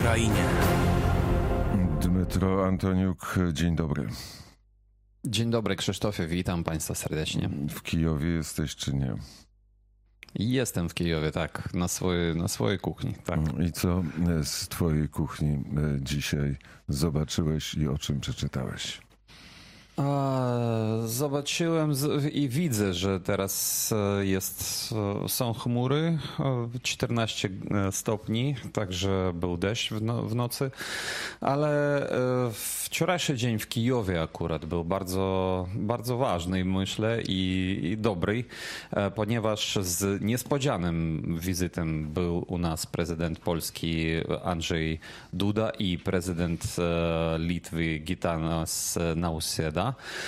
Ukrainie. Dmytro Antoniuk, dzień dobry. Dzień dobry, Krzysztofie, witam Państwa serdecznie. W Kijowie jesteś czy nie? Jestem w Kijowie, tak, na swojej kuchni, tak. I co z twojej kuchni dzisiaj zobaczyłeś i o czym przeczytałeś? Zobaczyłem i widzę, że teraz są chmury, 14 stopni, także był deszcz w nocy, ale wczorajszy dzień w Kijowie akurat był bardzo, bardzo ważny, myślę, i dobry, ponieważ z niespodzianym wizytem był u nas prezydent Polski Andrzej Duda i prezydent Litwy Gitanas Nausėda.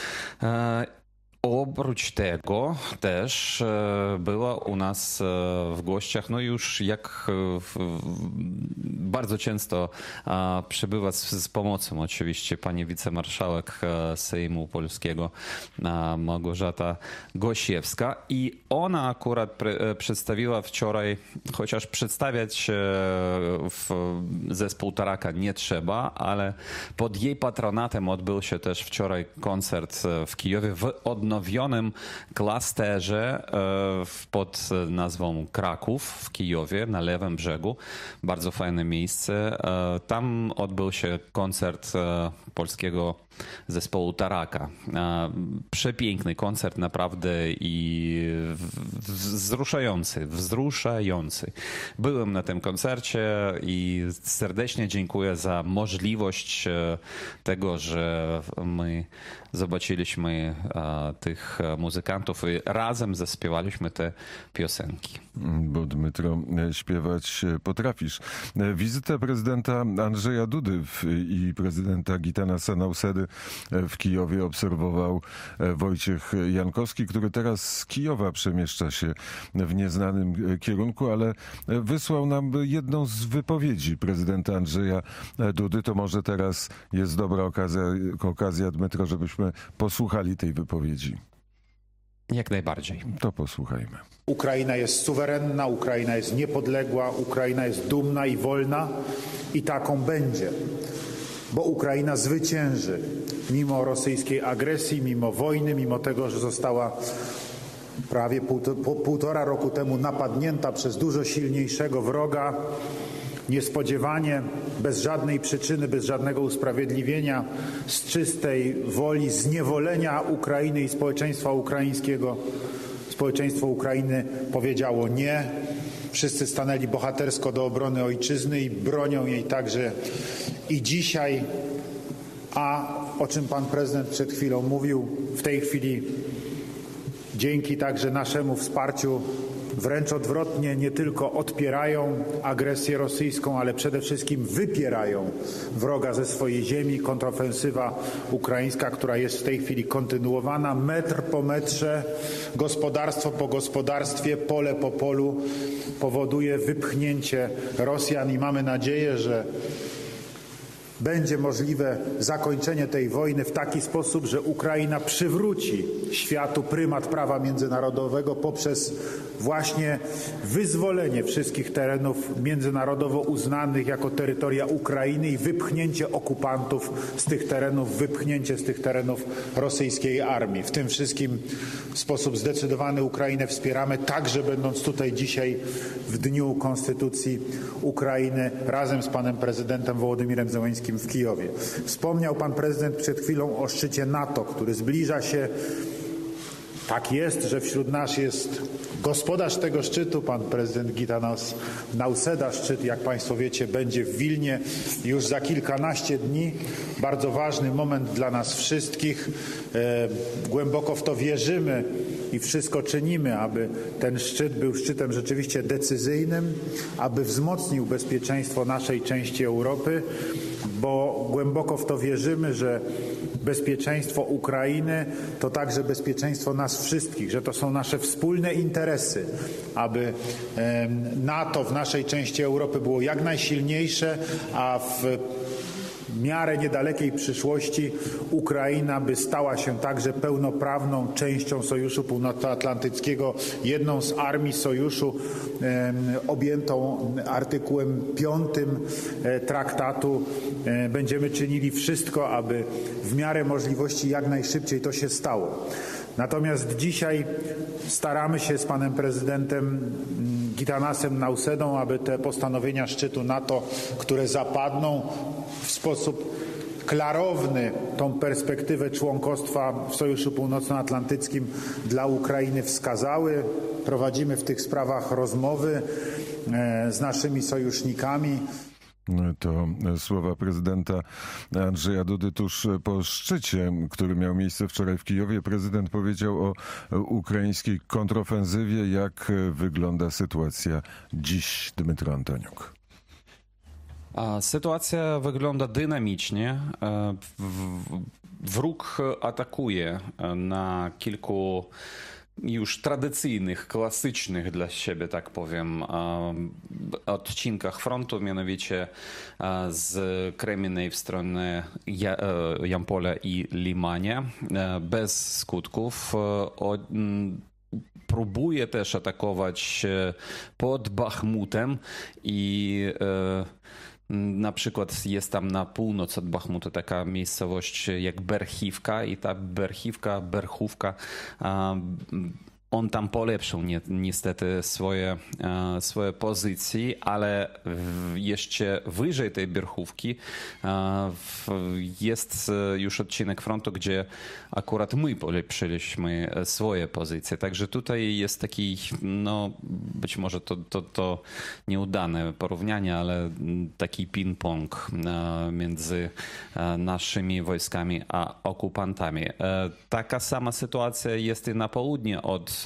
Oprócz tego też była u nas w gościach, no już jak bardzo często przybywa z pomocą oczywiście pani wicemarszałek Sejmu Polskiego Małgorzata Gosiewska i ona akurat przedstawiła wczoraj, chociaż przedstawiać zespół Taraka nie trzeba, ale pod jej patronatem odbył się też wczoraj koncert w Kijowie w odnowionym klasterze pod nazwą Kraków w Kijowie na lewym brzegu. Bardzo fajne miejsce. Tam odbył się koncert polskiego zespołu Taraka. Przepiękny koncert naprawdę i wzruszający. Byłem na tym koncercie i serdecznie dziękuję za możliwość tego, że my zobaczyliśmy tych muzykantów i razem zaśpiewaliśmy te piosenki. Bo Dmytro, śpiewać potrafisz. Wizytę prezydenta Andrzeja Dudy i prezydenta Gitanasa Nausedy w Kijowie obserwował Wojciech Jankowski, który teraz z Kijowa przemieszcza się w nieznanym kierunku, ale wysłał nam jedną z wypowiedzi prezydenta Andrzeja Dudy. To może teraz jest dobra okazja, Dmytro, żebyśmy posłuchali tej wypowiedzi. Jak najbardziej. To posłuchajmy. Ukraina jest suwerenna, Ukraina jest niepodległa, Ukraina jest dumna i wolna i taką będzie. Bo Ukraina zwycięży mimo rosyjskiej agresji, mimo wojny, mimo tego, że została prawie półtora roku temu napadnięta przez dużo silniejszego wroga, niespodziewanie, bez żadnej przyczyny, bez żadnego usprawiedliwienia, z czystej woli zniewolenia Ukrainy i społeczeństwa ukraińskiego. Społeczeństwo Ukrainy powiedziało nie. Wszyscy stanęli bohatersko do obrony ojczyzny i bronią jej także i dzisiaj. A o czym pan prezydent przed chwilą mówił, w tej chwili dzięki także naszemu wsparciu wręcz odwrotnie, nie tylko odpierają agresję rosyjską, ale przede wszystkim wypierają wroga ze swojej ziemi. Kontrofensywa ukraińska, która jest w tej chwili kontynuowana, metr po metrze, gospodarstwo po gospodarstwie, pole po polu, powoduje wypchnięcie Rosjan i mamy nadzieję, że będzie możliwe zakończenie tej wojny w taki sposób, że Ukraina przywróci światu prymat prawa międzynarodowego poprzez właśnie wyzwolenie wszystkich terenów międzynarodowo uznanych jako terytoria Ukrainy i wypchnięcie okupantów z tych terenów, wypchnięcie z tych terenów rosyjskiej armii. W tym wszystkim w sposób zdecydowany Ukrainę wspieramy, także będąc tutaj dzisiaj w Dniu Konstytucji Ukrainy razem z panem prezydentem Wołodymirem Zełeńskim w Kijowie. Wspomniał pan prezydent przed chwilą o szczycie NATO, który zbliża się. Tak jest, że wśród nas jest gospodarz tego szczytu, pan prezydent Gitanas Nausėda. Szczyt, jak państwo wiecie, będzie w Wilnie już za kilkanaście dni. Bardzo ważny moment dla nas wszystkich. Głęboko w to wierzymy i wszystko czynimy, aby ten szczyt był szczytem rzeczywiście decyzyjnym, aby wzmocnił bezpieczeństwo naszej części Europy, bo głęboko w to wierzymy, że bezpieczeństwo Ukrainy to także bezpieczeństwo nas wszystkich, że to są nasze wspólne interesy, aby NATO w naszej części Europy było jak najsilniejsze, a w miarę niedalekiej przyszłości Ukraina by stała się także pełnoprawną częścią Sojuszu Północnoatlantyckiego, jedną z armii Sojuszu objętą artykułem 5 traktatu. Będziemy czynili wszystko, aby w miarę możliwości jak najszybciej to się stało. Natomiast dzisiaj staramy się z panem prezydentem Gitanasem Nausedą, aby te postanowienia szczytu NATO, które zapadną, w sposób klarowny tą perspektywę członkostwa w Sojuszu Północnoatlantyckim dla Ukrainy wskazały. Prowadzimy w tych sprawach rozmowy z naszymi sojusznikami. To słowa prezydenta Andrzeja Dudy tuż po szczycie, który miał miejsce wczoraj w Kijowie. Prezydent powiedział o ukraińskiej kontrofensywie. Jak wygląda sytuacja dziś, Dmytro Antoniuk? Sytuacja wygląda dynamicznie. Wróg atakuje na kilku już tradycyjnych, klasycznych dla siebie, tak powiem, odcinkach frontu, mianowicie z Kremienej w stronę Jampola i Limania, bez skutków. Próbuje też atakować pod Bachmutem i na przykład jest tam na północ od Bachmutu taka miejscowość jak Berchivka i ta Berchówka, on tam polepszył niestety swoje pozycje, ale jeszcze wyżej tej Berchówki jest już odcinek frontu, gdzie akurat my polepszyliśmy swoje pozycje. Także tutaj jest taki, no być może to nieudane porównanie, ale taki ping-pong między naszymi wojskami a okupantami. Taka sama sytuacja jest i na południe od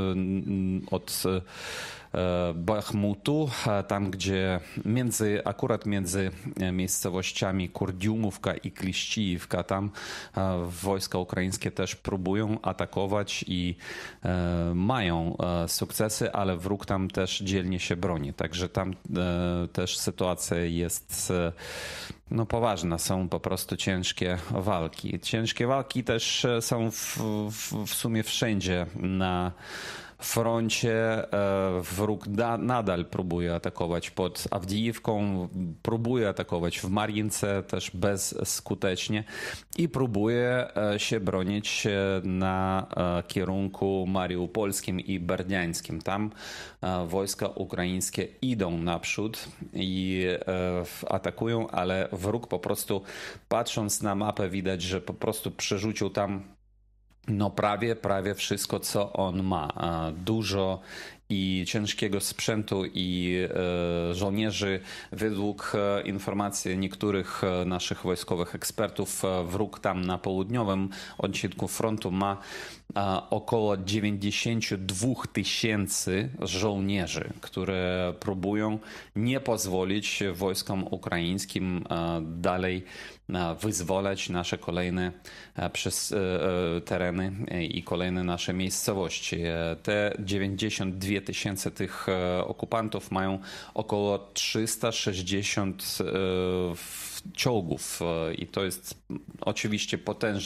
Bachmutu, tam gdzie akurat między miejscowościami Kurdiumówka i Kliścijówka, tam wojska ukraińskie też próbują atakować i mają sukcesy, ale wróg tam też dzielnie się broni. Także tam też sytuacja jest poważna. Są po prostu ciężkie walki. Ciężkie walki też są w sumie wszędzie na froncie. Wróg nadal próbuje atakować pod Awdijiwką, próbuje atakować w Marjince też bezskutecznie i próbuje się bronić na kierunku mariupolskim i berdiańskim. Tam wojska ukraińskie idą naprzód i atakują, ale wróg po prostu, patrząc na mapę, widać, że po prostu przerzucił tam prawie wszystko, co on ma. Dużo i ciężkiego sprzętu i żołnierzy. Według informacji niektórych naszych wojskowych ekspertów, wróg tam na południowym odcinku frontu ma około 92 000 żołnierzy, które próbują nie pozwolić wojskom ukraińskim dalej wyzwalać nasze kolejne tereny i kolejne nasze miejscowości. Te 92 000 tych okupantów mają około 360 czołgów i to jest oczywiście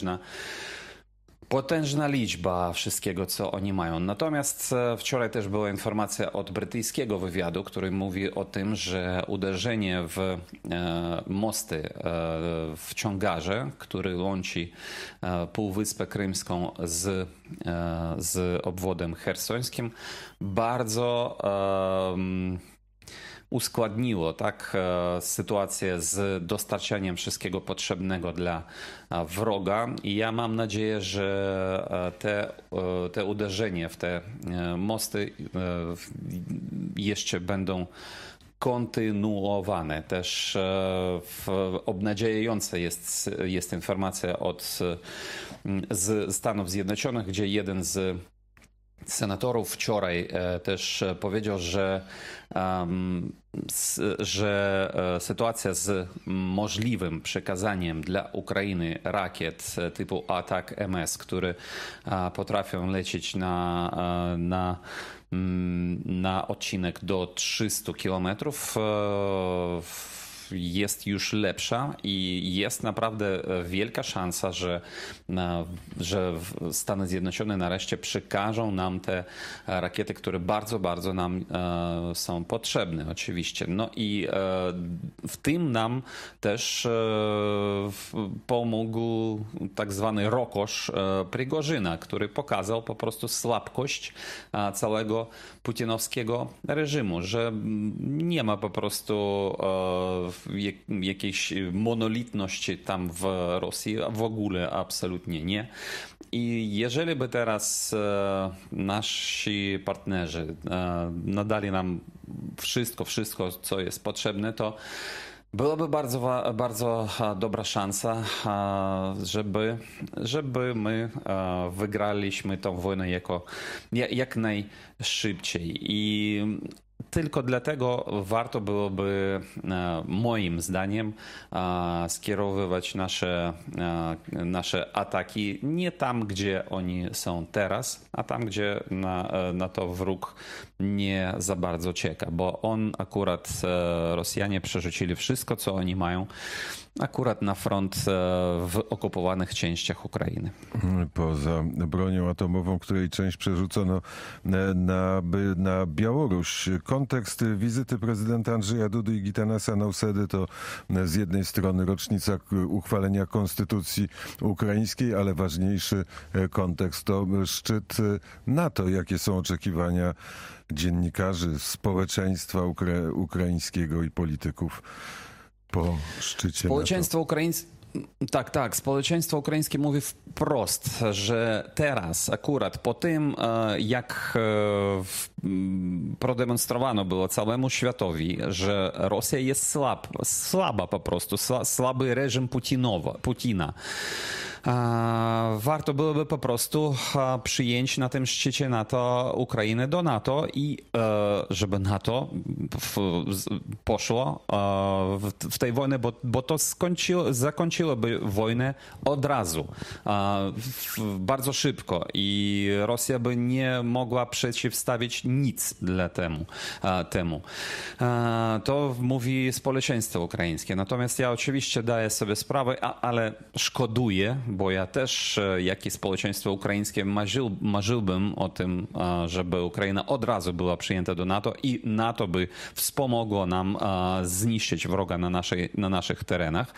potężna liczba wszystkiego, co oni mają. Natomiast wczoraj też była informacja od brytyjskiego wywiadu, który mówi o tym, że uderzenie w mosty w Ciągarze, który łączy Półwyspę Krymską z obwodem chersońskim, bardzo uskładniło sytuację z dostarczaniem wszystkiego potrzebnego dla wroga i ja mam nadzieję, że te uderzenia w te mosty jeszcze będą kontynuowane. Też obnadziejająca jest informacja z Stanów Zjednoczonych, gdzie jeden z senatorów wczoraj też powiedział, że sytuacja z możliwym przekazaniem dla Ukrainy rakiet typu ATAK-MS, które potrafią lecieć na odcinek do 300 kilometrów, jest już lepsza i jest naprawdę wielka szansa, że Stany Zjednoczone nareszcie przekażą nam te rakiety, które bardzo, bardzo nam są potrzebne oczywiście. No i w tym nam też pomógł tak zwany rokosz Prigorzyna, który pokazał po prostu słabkość całego putinowskiego reżimu, że nie ma po prostu jakiejś monolitności tam w Rosji, w ogóle absolutnie nie. I jeżeli by teraz nasi partnerzy nadali nam wszystko, co jest potrzebne, to byłaby bardzo dobra szansa, żeby my wygraliśmy tą wojnę jak najszybciej. I tylko dlatego warto byłoby, moim zdaniem, skierowywać nasze ataki nie tam, gdzie oni są teraz, a tam, gdzie na to wróg nie za bardzo czeka, bo Rosjanie przerzucili wszystko, co oni mają, akurat na front w okupowanych częściach Ukrainy. Poza bronią atomową, której część przerzucono na Białoruś. Kontekst wizyty prezydenta Andrzeja Dudy i Gitanasa Nausedy to z jednej strony rocznica uchwalenia konstytucji ukraińskiej, ale ważniejszy kontekst to szczyt NATO. Jakie są oczekiwania dziennikarzy, społeczeństwa ukraińskiego i polityków po szczycie Społeczeństwo ukraińskie. Tak. Społeczeństwo ukraińskie mówi wprost, że teraz akurat po tym, jak prodemonstrowano było całemu światowi, że Rosja jest słaba po prostu, słaby reżim Putina. Warto byłoby po prostu przyjąć na tym szczycie NATO Ukrainę do NATO i żeby NATO poszło w tej wojnie, bo to zakończyłoby wojnę od razu, bardzo szybko i Rosja by nie mogła przeciwstawić nic temu. To mówi społeczeństwo ukraińskie. Natomiast ja oczywiście daję sobie sprawę, ale szkoduję, bo ja też, jak i społeczeństwo ukraińskie, marzyłbym o tym, żeby Ukraina od razu była przyjęta do NATO i NATO by wspomogło nam zniszczyć wroga na naszych terenach.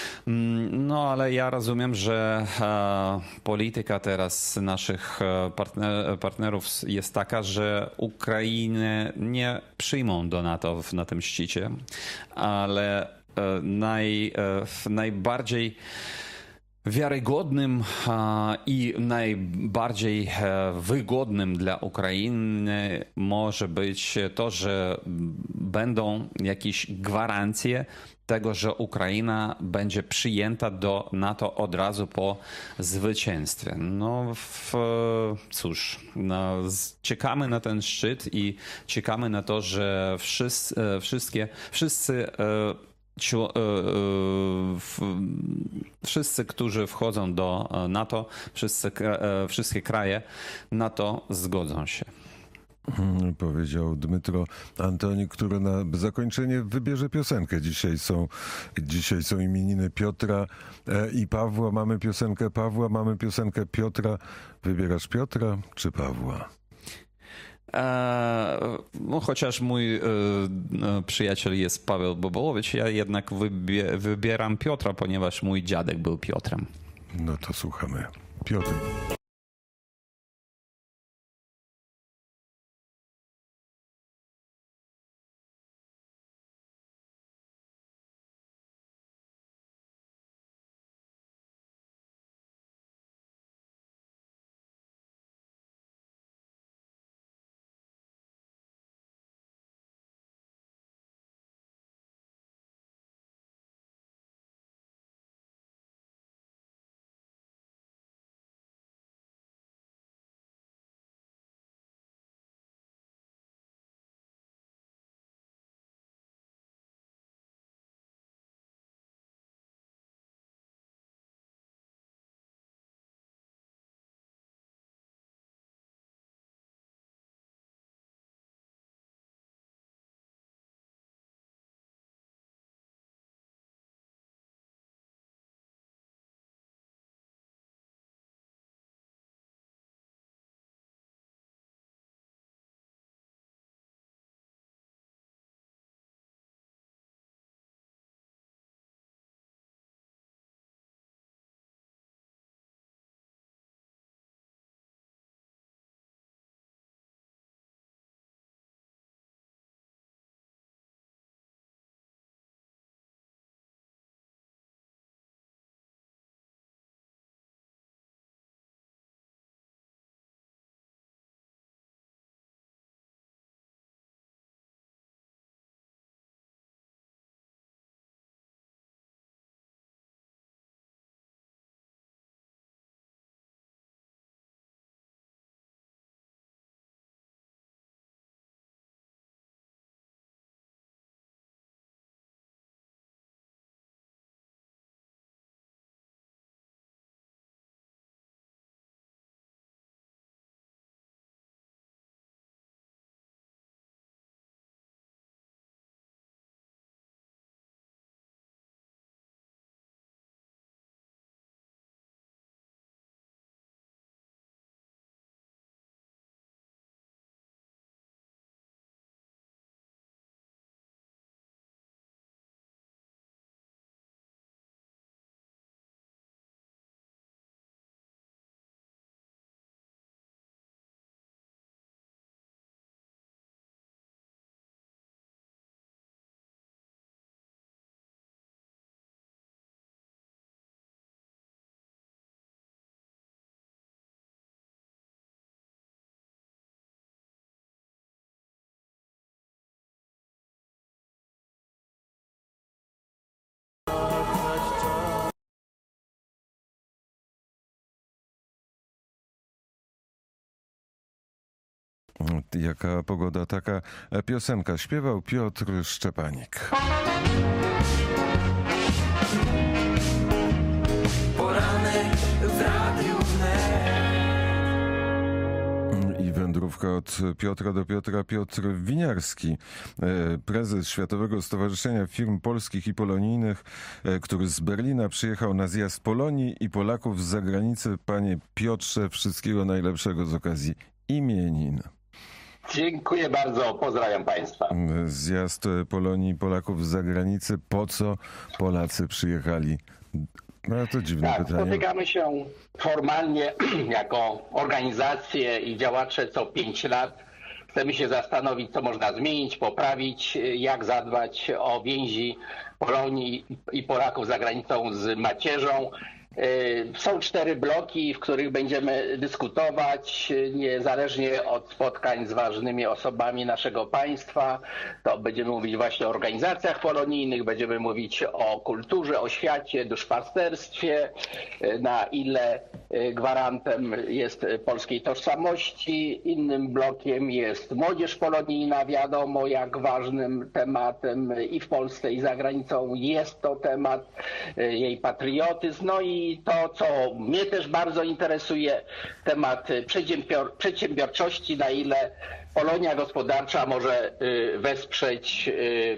No ale ja rozumiem, że polityka teraz naszych partnerów jest taka, że Ukrainę nie przyjmą do NATO na tym szczycie, ale najbardziej wiarygodnym i najbardziej wygodnym dla Ukrainy może być to, że będą jakieś gwarancje tego, że Ukraina będzie przyjęta do NATO od razu po zwycięstwie. Cóż, czekamy na ten szczyt i czekamy na to, że wszyscy, którzy wchodzą do NATO, wszystkie kraje NATO zgodzą się. Powiedział Dmytro Antonik, który na zakończenie wybierze piosenkę. Dzisiaj są imieniny Piotra i Pawła. Mamy piosenkę Pawła, mamy piosenkę Piotra. Wybierasz Piotra czy Pawła? Chociaż mój przyjaciel jest Paweł Bobołowicz, ja jednak wybieram Piotra, ponieważ mój dziadek był Piotrem. No to słuchamy. Piotr. Jaka pogoda, taka piosenka. Śpiewał Piotr Szczepanik. Poranek w Radiu Wnet. I wędrówka od Piotra do Piotra. Piotr Winiarski, prezes Światowego Stowarzyszenia Firm Polskich i Polonijnych, który z Berlina przyjechał na zjazd Polonii i Polaków z zagranicy. Panie Piotrze, wszystkiego najlepszego z okazji imienin. Dziękuję bardzo, pozdrawiam Państwa. Zjazd Polonii i Polaków z zagranicy. Po co Polacy przyjechali? No to dziwne pytanie. Spotykamy się formalnie jako organizacje i działacze co 5 lat. Chcemy się zastanowić, co można zmienić, poprawić, jak zadbać o więzi Polonii i Polaków za granicą z macierzą. Są 4 bloki, w których będziemy dyskutować, niezależnie od spotkań z ważnymi osobami naszego państwa. To będziemy mówić właśnie o organizacjach polonijnych, będziemy mówić o kulturze, oświacie, duszpasterstwie, na ile gwarantem jest polskiej tożsamości. Innym blokiem jest młodzież polonijna. Wiadomo, jak ważnym tematem i w Polsce, i za granicą jest to temat, jej patriotyzm. No i to, co mnie też bardzo interesuje, temat przedsiębiorczości, na ile Polonia gospodarcza może wesprzeć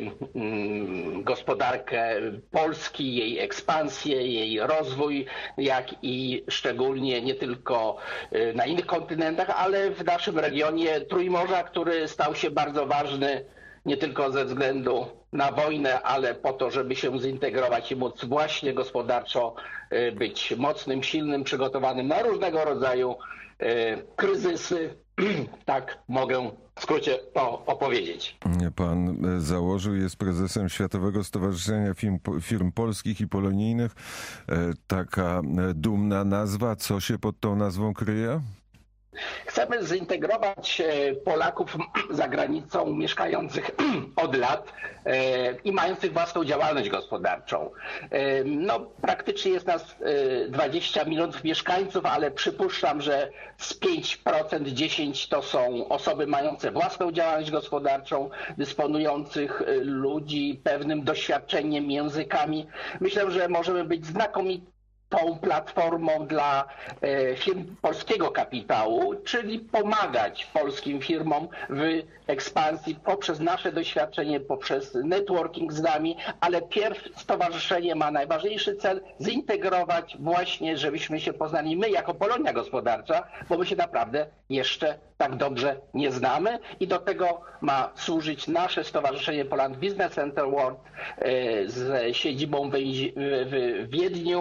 gospodarkę Polski, jej ekspansję, jej rozwój, jak i szczególnie nie tylko na innych kontynentach, ale w naszym regionie Trójmorza, który stał się bardzo ważny nie tylko ze względu na wojnę, ale po to, żeby się zintegrować i móc właśnie gospodarczo być mocnym, silnym, przygotowanym na różnego rodzaju kryzysy. Tak mogę w skrócie to opowiedzieć. Pan założył, jest prezesem Światowego Stowarzyszenia Firm Polskich i Polonijnych. Taka dumna nazwa. Co się pod tą nazwą kryje? Chcemy zintegrować Polaków za granicą mieszkających od lat i mających własną działalność gospodarczą. No, praktycznie jest nas 20 milionów mieszkańców, ale przypuszczam, że z 5%, 10% to są osoby mające własną działalność gospodarczą, dysponujących ludzi pewnym doświadczeniem, językami. Myślę, że możemy być znakomitą platformą dla firm polskiego kapitału, czyli pomagać polskim firmom w ekspansji poprzez nasze doświadczenie, poprzez networking z nami, ale pierw stowarzyszenie ma najważniejszy cel zintegrować właśnie, żebyśmy się poznali my jako Polonia gospodarcza, bo my się naprawdę jeszcze tak dobrze nie znamy i do tego ma służyć nasze stowarzyszenie Poland Business Center World z siedzibą w Wiedniu,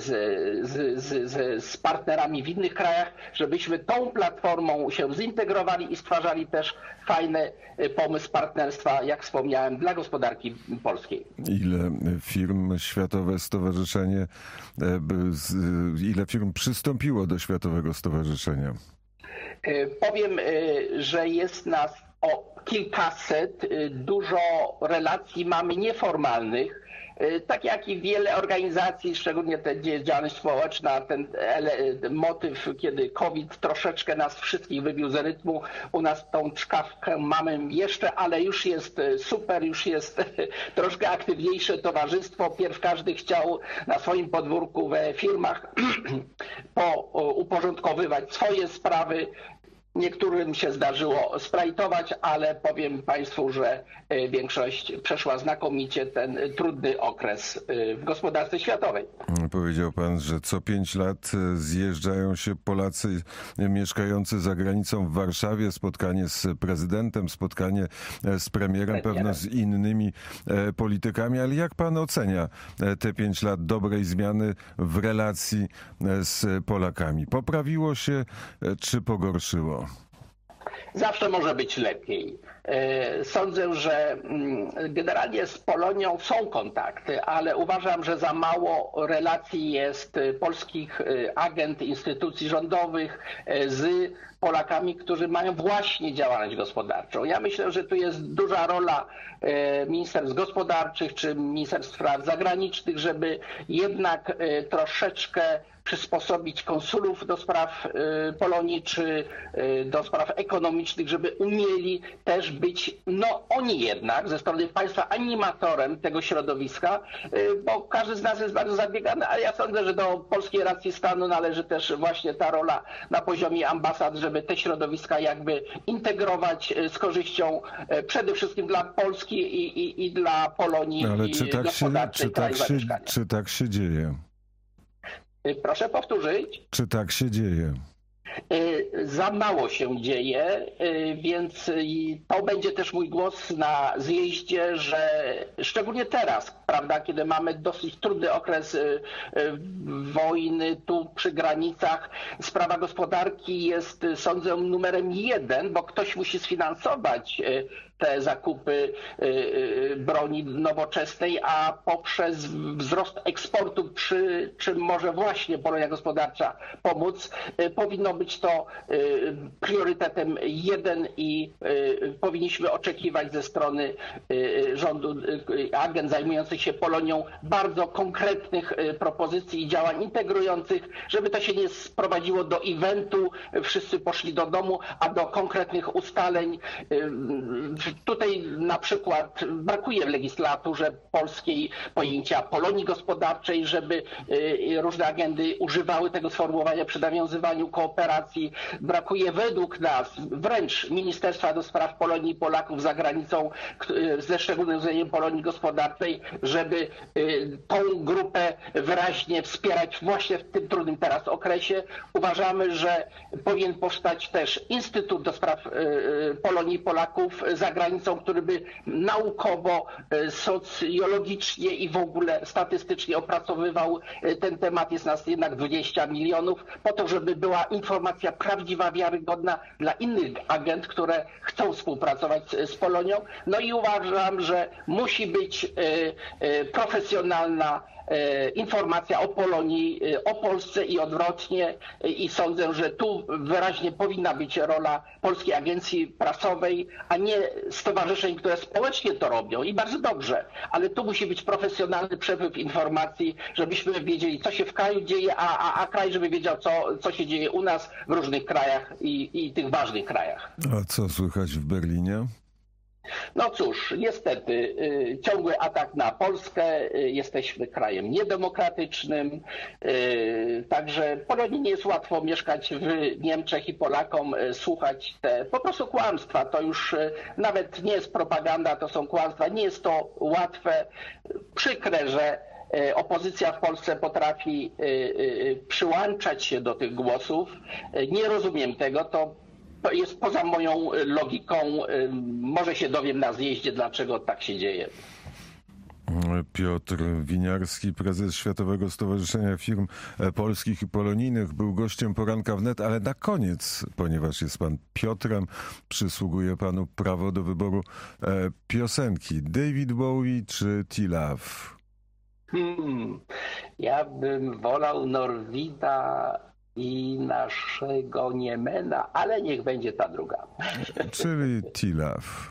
z partnerami w innych krajach, żebyśmy tą platformą się zintegrowali i stwarzali też fajny pomysł partnerstwa, jak wspomniałem, dla gospodarki polskiej. Ile firm Światowe Stowarzyszenie, ile firm przystąpiło do Światowego Stowarzyszenia? Powiem, że jest nas o kilkaset, dużo relacji mamy nieformalnych, tak jak i wiele organizacji, szczególnie te, gdzie jest działalność społeczna, ten motyw, kiedy COVID troszeczkę nas wszystkich wybił z rytmu, u nas tą czkawkę mamy jeszcze, ale już jest super, już jest troszkę aktywniejsze towarzystwo. Pierw każdy chciał na swoim podwórku we firmach uporządkowywać swoje sprawy. Niektórym się zdarzyło sprajtować, ale powiem Państwu, że większość przeszła znakomicie ten trudny okres w gospodarce światowej. Powiedział Pan, że co 5 lat zjeżdżają się Polacy mieszkający za granicą w Warszawie, spotkanie z prezydentem, spotkanie z premierem, pewno z innymi politykami, ale jak Pan ocenia te 5 lat dobrej zmiany w relacji z Polakami? Poprawiło się czy pogorszyło? Zawsze może być lepiej. Sądzę, że generalnie z Polonią są kontakty, ale uważam, że za mało relacji jest polskich agent, instytucji rządowych z Polakami, którzy mają właśnie działalność gospodarczą. Ja myślę, że tu jest duża rola ministerstw gospodarczych czy ministerstw spraw zagranicznych, żeby jednak troszeczkę przysposobić konsulów do spraw Polonii czy do spraw ekonomicznych, żeby umieli też być, no oni jednak ze strony państwa animatorem tego środowiska, bo każdy z nas jest bardzo zabiegany, ale ja sądzę, że do polskiej racji stanu należy też właśnie ta rola na poziomie ambasad, żeby te środowiska jakby integrować z korzyścią przede wszystkim dla Polski i dla Polonii Ale czy tak się dzieje? Proszę powtórzyć. Czy tak się dzieje? Za mało się dzieje, więc to będzie też mój głos na zjeździe, że szczególnie teraz, prawda, kiedy mamy dosyć trudny okres wojny tu przy granicach, sprawa gospodarki jest, sądzę, numerem 1, bo ktoś musi sfinansować te zakupy broni nowoczesnej, a poprzez wzrost eksportu, przy czym może właśnie Polonia Gospodarcza pomóc, powinno być to priorytetem 1 i powinniśmy oczekiwać ze strony rządu, agent zajmujących się Polonią bardzo konkretnych propozycji i działań integrujących, żeby to się nie sprowadziło do eventu, wszyscy poszli do domu, a do konkretnych ustaleń. Tutaj na przykład brakuje w legislaturze polskiej pojęcia Polonii gospodarczej, żeby różne agendy używały tego sformułowania przy nawiązywaniu kooperacji. Brakuje według nas wręcz Ministerstwa do Spraw Polonii i Polaków za granicą ze szczególnym uwzględnieniem Polonii gospodarczej, żeby tą grupę wyraźnie wspierać właśnie w tym trudnym teraz okresie. Uważamy, że powinien powstać też Instytut do Spraw Polonii i Polaków za granicą, który by naukowo, socjologicznie i w ogóle statystycznie opracowywał ten temat. Jest nas jednak 20 milionów, po to, żeby była informacja prawdziwa, wiarygodna dla innych agent, które chcą współpracować z Polonią. No i uważam, że musi być profesjonalna informacja o Polonii, o Polsce i odwrotnie i sądzę, że tu wyraźnie powinna być rola Polskiej Agencji Prasowej, a nie stowarzyszeń, które społecznie to robią i bardzo dobrze, ale tu musi być profesjonalny przepływ informacji, żebyśmy wiedzieli, co się w kraju dzieje, a kraj, żeby wiedział, co się dzieje u nas w różnych krajach i tych ważnych krajach. A co słychać w Berlinie? No cóż, niestety ciągły atak na Polskę, jesteśmy krajem niedemokratycznym, także Polonii nie jest łatwo mieszkać w Niemczech i Polakom słuchać te po prostu kłamstwa. To już nawet nie jest propaganda, to są kłamstwa, nie jest to łatwe, przykre, że opozycja w Polsce potrafi przyłączać się do tych głosów. Nie rozumiem tego, to jest poza moją logiką. Może się dowiem na zjeździe, dlaczego tak się dzieje. Piotr Winiarski, prezes Światowego Stowarzyszenia Firm Polskich i Polonijnych, był gościem Poranka Wnet, ale na koniec, ponieważ jest pan Piotrem, przysługuje panu prawo do wyboru piosenki. David Bowie czy T-Love? Ja bym wolał Norwida i naszego Niemena, ale niech będzie ta druga. Czyli T-Love.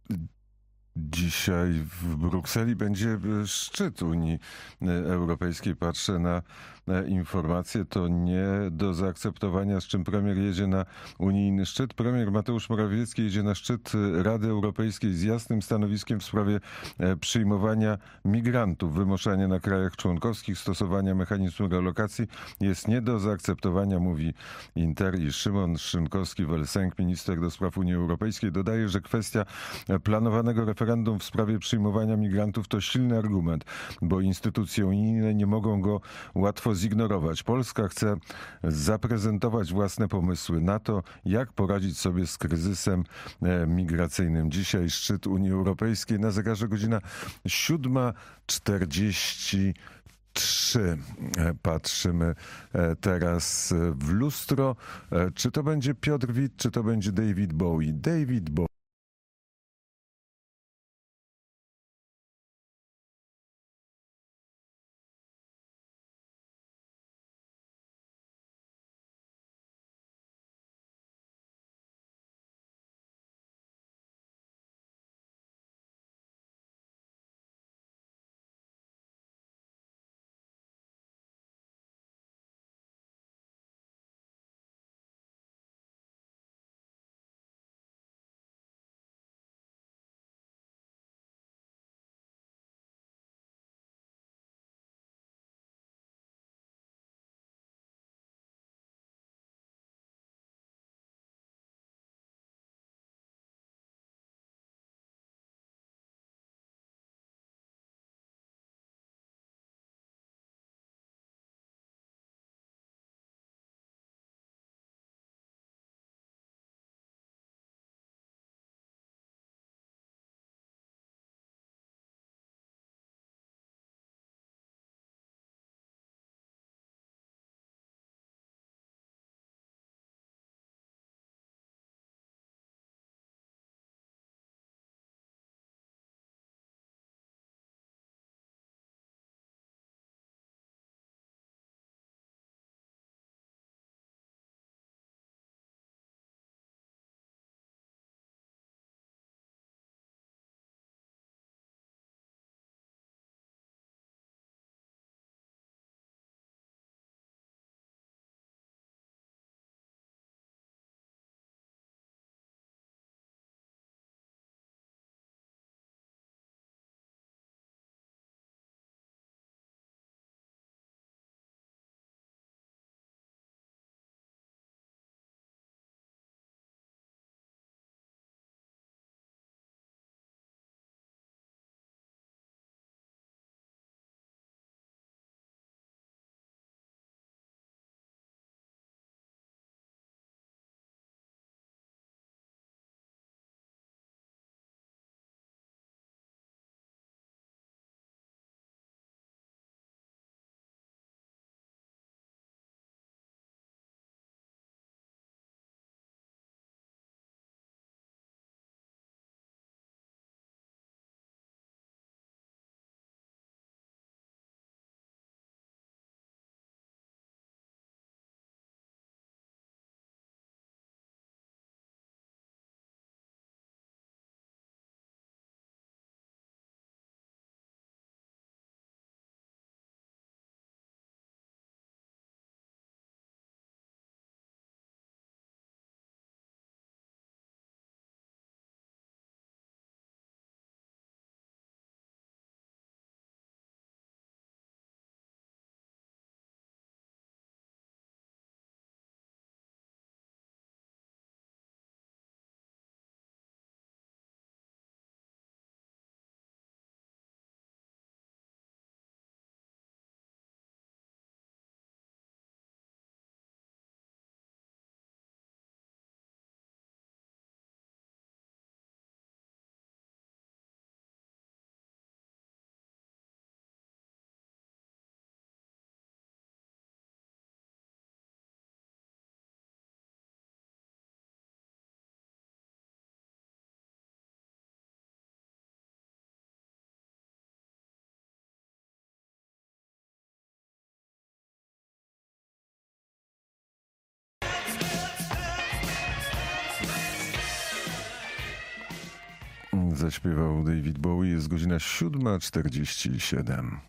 Dzisiaj w Brukseli będzie szczyt Unii Europejskiej. Patrzę na informacje. To nie do zaakceptowania, z czym premier jedzie na unijny szczyt. Premier Mateusz Morawiecki jedzie na szczyt Rady Europejskiej z jasnym stanowiskiem w sprawie przyjmowania migrantów. Wymuszanie na krajach członkowskich stosowania mechanizmu relokacji jest nie do zaakceptowania, mówi Inter. I Szymon Szynkowski-Welsenk, minister do spraw Unii Europejskiej, dodaje, że kwestia planowanego referendum w sprawie przyjmowania migrantów to silny argument, bo instytucje unijne nie mogą go łatwo zignorować. Polska chce zaprezentować własne pomysły na to, jak poradzić sobie z kryzysem migracyjnym. Dzisiaj szczyt Unii Europejskiej, na zegarze godzina 7:43. Patrzymy teraz w lustro. Czy to będzie Piotr Wit, czy to będzie David Bowie? David Bowie. zaśpiewał David Bowie. Jest godzina 7:47.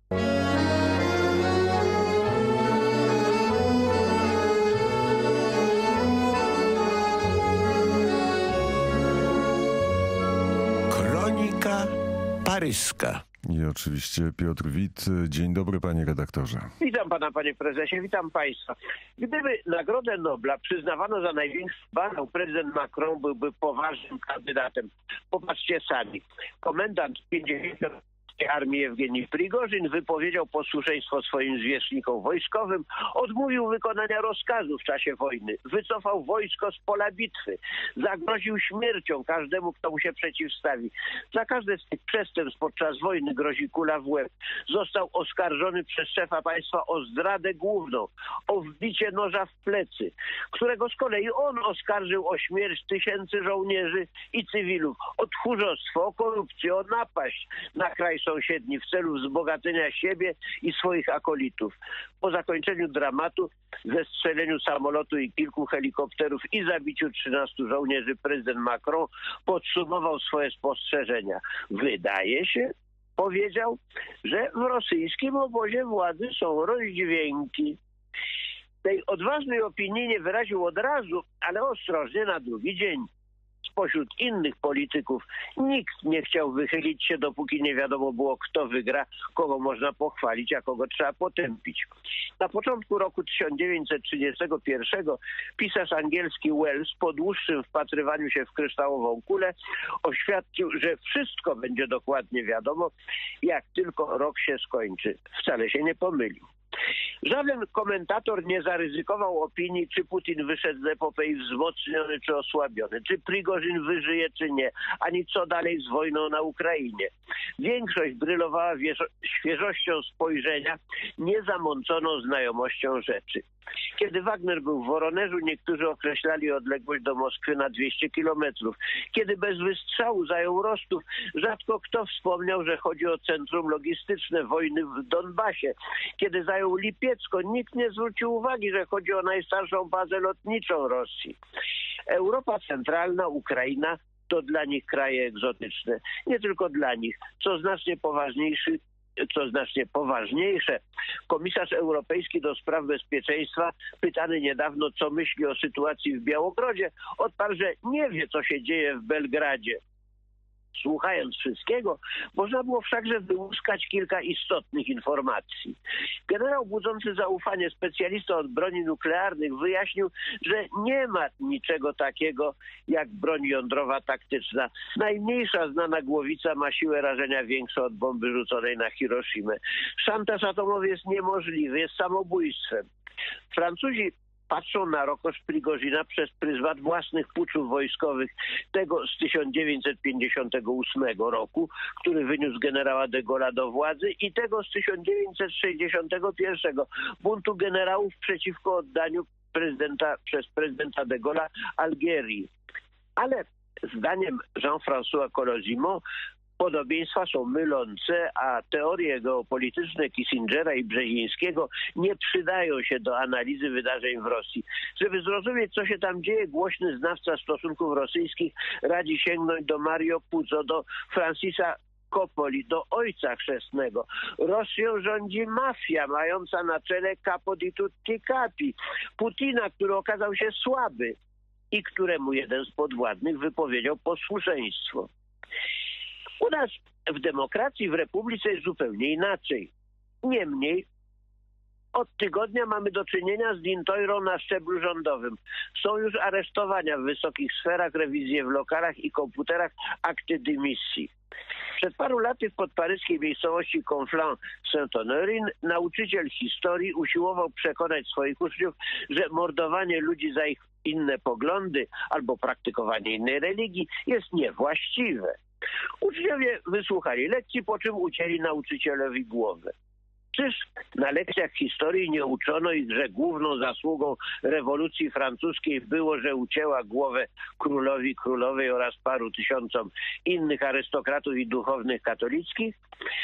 Kronika paryska. I oczywiście Piotr Wit. Dzień dobry, panie redaktorze. Witam pana, panie prezesie, witam państwa. Gdyby Nagrodę Nobla przyznawano za największy banał, prezydent Macron byłby poważnym kandydatem. Popatrzcie sami. Komendant 50. Armii Jewgenij Prigorzyn wypowiedział posłuszeństwo swoim zwierzchnikom wojskowym, odmówił wykonania rozkazu w czasie wojny, wycofał wojsko z pola bitwy, zagroził śmiercią każdemu, kto mu się przeciwstawi. Za każde z tych przestępstw podczas wojny grozi kula w łeb. Został oskarżony przez szefa państwa o zdradę główną, o wbicie noża w plecy, którego z kolei on oskarżył o śmierć tysięcy żołnierzy i cywilów, o tchórzostwo, o korupcję, o napaść na kraj sąsiedni w celu wzbogacenia siebie i swoich akolitów. Po zakończeniu dramatu, zestrzeleniu samolotu i kilku helikopterów i zabiciu 13 żołnierzy, prezydent Macron podsumował swoje spostrzeżenia. Wydaje się, powiedział, że w rosyjskim obozie władzy są rozdźwięki. Tej odważnej opinii nie wyraził od razu, ale ostrożnie na drugi dzień. Spośród innych polityków nikt nie chciał wychylić się, dopóki nie wiadomo było, kto wygra, kogo można pochwalić, a kogo trzeba potępić. Na początku roku 1931 pisarz angielski Wells po dłuższym wpatrywaniu się w kryształową kulę oświadczył, że wszystko będzie dokładnie wiadomo, jak tylko rok się skończy. Wcale się nie pomylił. Żaden komentator nie zaryzykował opinii, czy Putin wyszedł z epopei wzmocniony czy osłabiony, czy Prigorzyn wyżyje czy nie, ani co dalej z wojną na Ukrainie. Większość brylowała świeżością spojrzenia, niezamąconą znajomością rzeczy. Kiedy Wagner był w Woronerzu, niektórzy określali odległość do Moskwy na 200 kilometrów. Kiedy bez wystrzału zajął Rostów, rzadko kto wspomniał, że chodzi o centrum logistyczne wojny w Donbasie. Kiedy zajął Lipiecko, nikt nie zwrócił uwagi, że chodzi o najstarszą bazę lotniczą Rosji. Europa Centralna, Ukraina to dla nich kraje egzotyczne. Nie tylko dla nich, co znacznie poważniejsze. Komisarz europejski do spraw bezpieczeństwa, pytany niedawno, co myśli o sytuacji w Białogrodzie, odparł, że nie wie, co się dzieje w Belgradzie. Słuchając wszystkiego, można było wszakże wyłuskać kilka istotnych informacji. Generał budzący zaufanie specjalista od broni nuklearnych wyjaśnił, że nie ma niczego takiego jak broń jądrowa taktyczna. Najmniejsza znana głowica ma siłę rażenia większą od bomby rzuconej na Hiroshimę. Szantaż atomowy jest niemożliwy, jest samobójstwem. Francuzi patrzą na Rokosz Prigozina przez pryzmat własnych puczów wojskowych, tego z 1958 roku, który wyniósł generała de Gaulle'a do władzy, i tego z 1961, buntu generałów przeciwko oddaniu przez prezydenta de Gaulle'a Algierii. Ale zdaniem Jean-François Colosimo podobieństwa są mylące, a teorie geopolityczne Kissingera i Brzezińskiego nie przydają się do analizy wydarzeń w Rosji. Żeby zrozumieć, co się tam dzieje, głośny znawca stosunków rosyjskich radzi sięgnąć do Mario Puzo, do Francisa Coppoli, do ojca chrzestnego. Rosją rządzi mafia mająca na czele Capo di tutti capi, Putina, który okazał się słaby i któremu jeden z podwładnych wypowiedział posłuszeństwo. U nas w demokracji, w republice jest zupełnie inaczej. Niemniej od tygodnia mamy do czynienia z dintojrą na szczeblu rządowym. Są już aresztowania w wysokich sferach, rewizje w lokalach i komputerach, akty dymisji. Przed paru laty w podparyskiej miejscowości Conflans-Saint-Honorine nauczyciel historii usiłował przekonać swoich uczniów, że mordowanie ludzi za ich inne poglądy albo praktykowanie innej religii jest niewłaściwe. Uczniowie wysłuchali lekcji, po czym ucięli nauczycielowi głowę. Czyż na lekcjach historii nie uczono ich, że główną zasługą rewolucji francuskiej było, że ucięła głowę królowi, królowej oraz paru tysiącom innych arystokratów i duchownych katolickich? W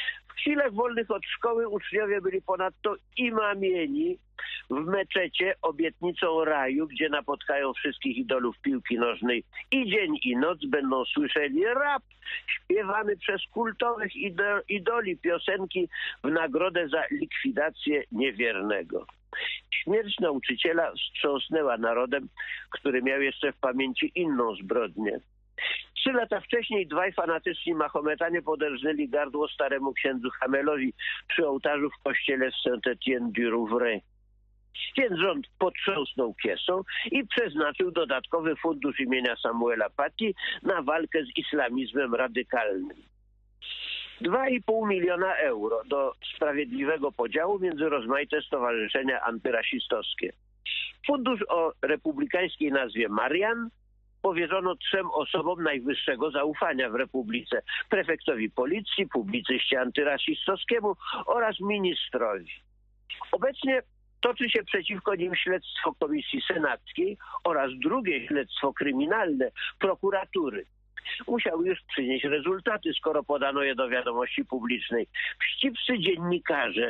chwilach wolnych od szkoły uczniowie byli ponadto imamieni w meczecie obietnicą raju, gdzie napotkają wszystkich idolów piłki nożnej i dzień i noc będą słyszeli rap śpiewany przez kultowych idoli, piosenki w nagrodę za likwidację niewiernego. Śmierć nauczyciela wstrząsnęła narodem, który miał jeszcze w pamięci inną zbrodnię. 3 lata wcześniej dwaj fanatyczni Mahometanie poderżnęli gardło staremu księdzu Hamelowi przy ołtarzu w kościele w Saint-Étienne-du-Rouvray. Więc rząd potrząsnął kiesą i przeznaczył dodatkowy fundusz imienia Samuela Paty na walkę z islamizmem radykalnym. 2,5 miliona euro do sprawiedliwego podziału między rozmaite stowarzyszenia antyrasistowskie. Fundusz o republikańskiej nazwie Marian powierzono 3 osobom najwyższego zaufania w Republice: prefektowi policji, publicyście antyrasistowskiemu oraz ministrowi. Obecnie toczy się przeciwko nim śledztwo Komisji Senackiej oraz drugie śledztwo kryminalne prokuratury. Musiały już przynieść rezultaty, skoro podano je do wiadomości publicznej. Wścibscy dziennikarze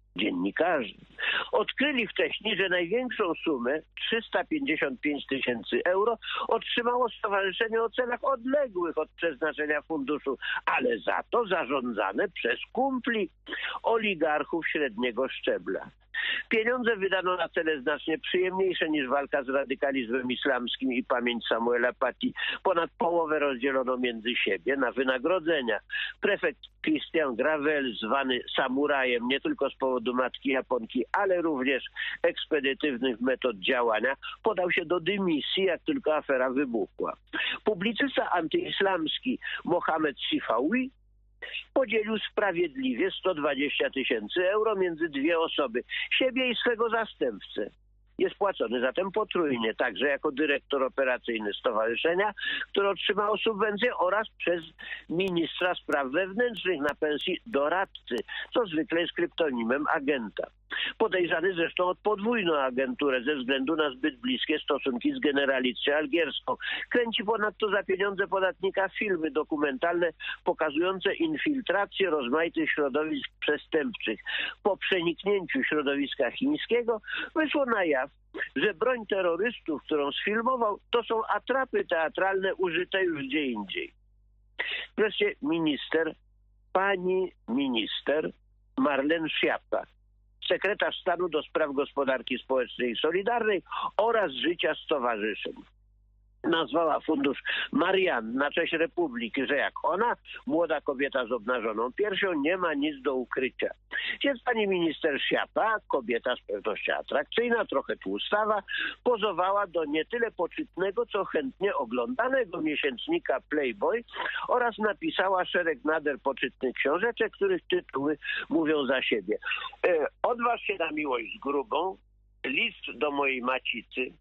odkryli wcześniej, że największą sumę, 355 000 euro, otrzymało stowarzyszenie o celach odległych od przeznaczenia funduszu, ale za to zarządzane przez kumpli oligarchów średniego szczebla. Pieniądze wydano na cele znacznie przyjemniejsze niż walka z radykalizmem islamskim i pamięć Samuela Paty. Ponad połowę rozdzielono między siebie na wynagrodzenia. Prefekt Christian Gravel, zwany samurajem nie tylko z powodu matki Japonki, ale również ekspedytywnych metod działania, podał się do dymisji, jak tylko afera wybuchła. Publicysta antyislamski Mohamed Sifawi podzielił sprawiedliwie 120 000 euro między 2 osoby, siebie i swego zastępcę. Jest płacony zatem potrójnie, także jako dyrektor operacyjny stowarzyszenia, które otrzymało subwencję, oraz przez ministra spraw wewnętrznych na pensji doradcy, co zwykle jest kryptonimem agenta. Podejrzany zresztą o podwójną agenturę ze względu na zbyt bliskie stosunki z generalicją algierską. Kręci ponadto za pieniądze podatnika filmy dokumentalne pokazujące infiltrację rozmaitych środowisk przestępczych. Po przeniknięciu środowiska chińskiego wyszło na jaw, że broń terrorystów, którą sfilmował, to są atrapy teatralne użyte już gdzie indziej. Wreszcie pani minister Marlene Schiappa, sekretarz stanu do spraw gospodarki społecznej i solidarnej oraz życia stowarzyszeń, nazwała fundusz Marian na cześć Republiki, że jak ona, młoda kobieta z obnażoną piersią, nie ma nic do ukrycia. Więc pani minister Schiappa, kobieta z pewnością atrakcyjna, trochę tłustawa, pozowała do nie tyle poczytnego, co chętnie oglądanego miesięcznika Playboy oraz napisała szereg nader poczytnych książeczek, których tytuły mówią za siebie. Odważ się na miłość z grubą, list do mojej macicy,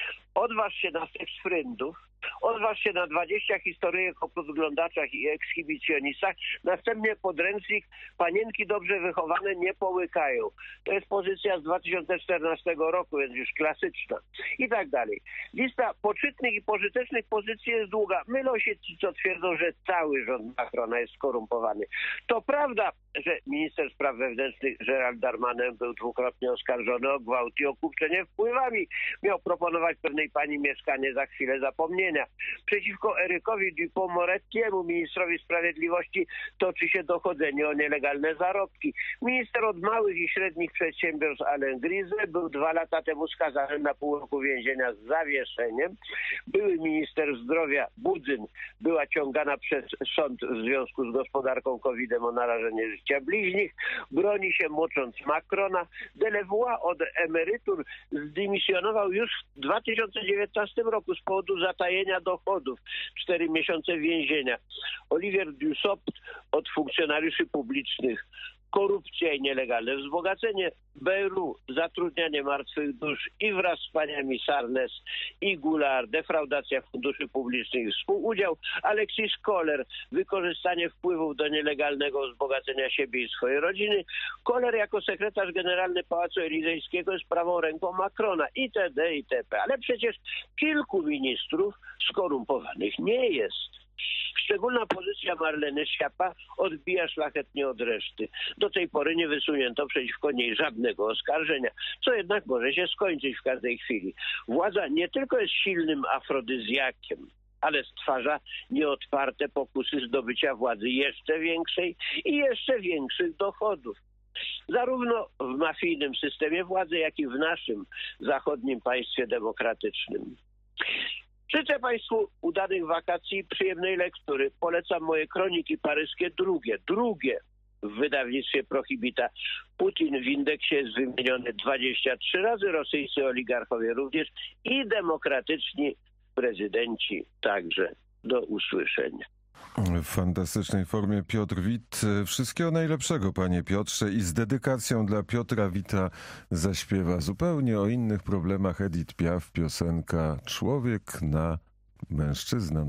odważ się na seks frędów, odważ się na 20 historyjek o podglądaczach i ekshibicjonistach, następnie podręcznik Panienki dobrze wychowane nie połykają. To jest pozycja z 2014 roku, więc już klasyczna. I tak dalej. Lista poczytnych i pożytecznych pozycji jest długa. Mylą się ci, co twierdzą, że cały rząd Macrona jest skorumpowany. To prawda, że minister spraw wewnętrznych Gérald Darmanin był dwukrotnie oskarżony o gwałt i o kupczenie wpływami. Miał proponować pewnej pani mieszkanie za chwilę zapomnienia. Przeciwko Erykowi Dupond-Morettiemu, ministrowi sprawiedliwości, toczy się dochodzenie o nielegalne zarobki. Minister od małych i średnich przedsiębiorstw Alain Grize był 2 lata temu skazany na pół roku więzienia z zawieszeniem. Były minister zdrowia Budzyn była ciągana przez sąd w związku z gospodarką COVID-em o narażenie życia bliźnich. Broni się mocząc Macrona. Delevoye od emerytur zdymisjonował już w 2019 roku z powodu zatajenia dochodów. 4 miesiące więzienia. Olivier Dussopt od funkcjonariuszy publicznych. Korupcja i nielegalne wzbogacenie, Bayrou, zatrudnianie martwych dusz i wraz z paniami Sarnes i Goulart, defraudacja funduszy publicznych i współudział, Alexis Kohler, wykorzystanie wpływów do nielegalnego wzbogacenia siebie i swojej rodziny, Kohler jako sekretarz generalny Pałacu Elizejskiego jest prawą ręką Macrona, itd., itp. Ale przecież kilku ministrów skorumpowanych nie jest. Szczególna pozycja Marleny Schiappa odbija szlachetnie od reszty. Do tej pory nie wysunięto przeciwko niej żadnego oskarżenia, co jednak może się skończyć w każdej chwili. Władza nie tylko jest silnym afrodyzjakiem, ale stwarza nieodparte pokusy zdobycia władzy jeszcze większej i jeszcze większych dochodów. Zarówno w mafijnym systemie władzy, jak i w naszym zachodnim państwie demokratycznym. Życzę Państwu udanych wakacji i przyjemnej lektury. Polecam moje kroniki paryskie drugie w wydawnictwie Prohibita. Putin w indeksie jest wymieniony 23 razy, rosyjscy oligarchowie również i demokratyczni prezydenci także. Do usłyszenia. W fantastycznej formie Piotr Wit. Wszystkiego najlepszego, panie Piotrze, i z dedykacją dla Piotra Wita zaśpiewa zupełnie o innych problemach Edith Piaf piosenka Człowiek na mężczyznę.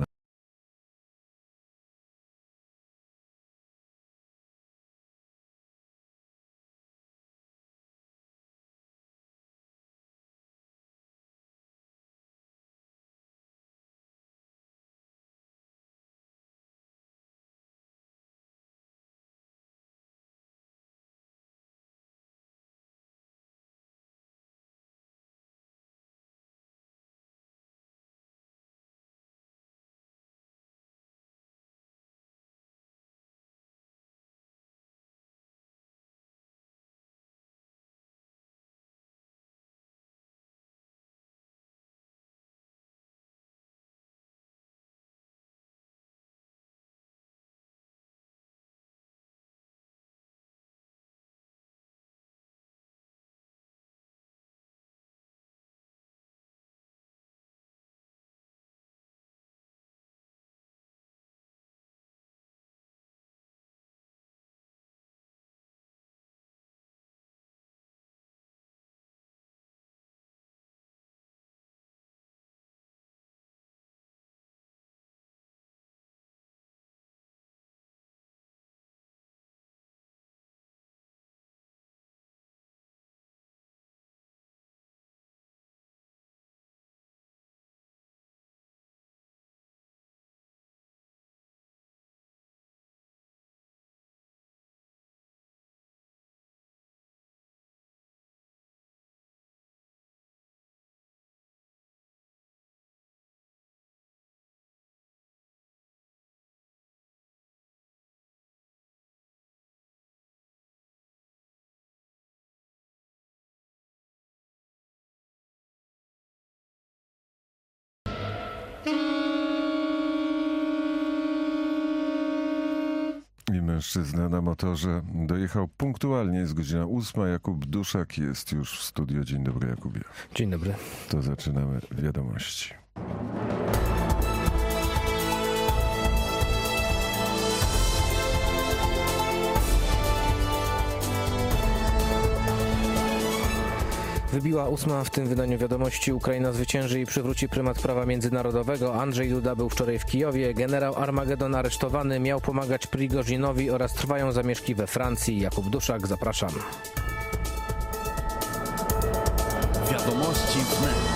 I mężczyzna na motorze dojechał punktualnie, jest godzina 8. Jakub Duszak jest już w studio. Dzień dobry, Jakubie. Dzień dobry. To zaczynamy wiadomości. Wybiła 8. w tym wydaniu wiadomości. Ukraina zwycięży i przywróci prymat prawa międzynarodowego. Andrzej Duda był wczoraj w Kijowie. Generał Armagedon aresztowany, miał pomagać Prigozinowi oraz trwają zamieszki we Francji. Jakub Duszak, zapraszam. Wiadomości wnet.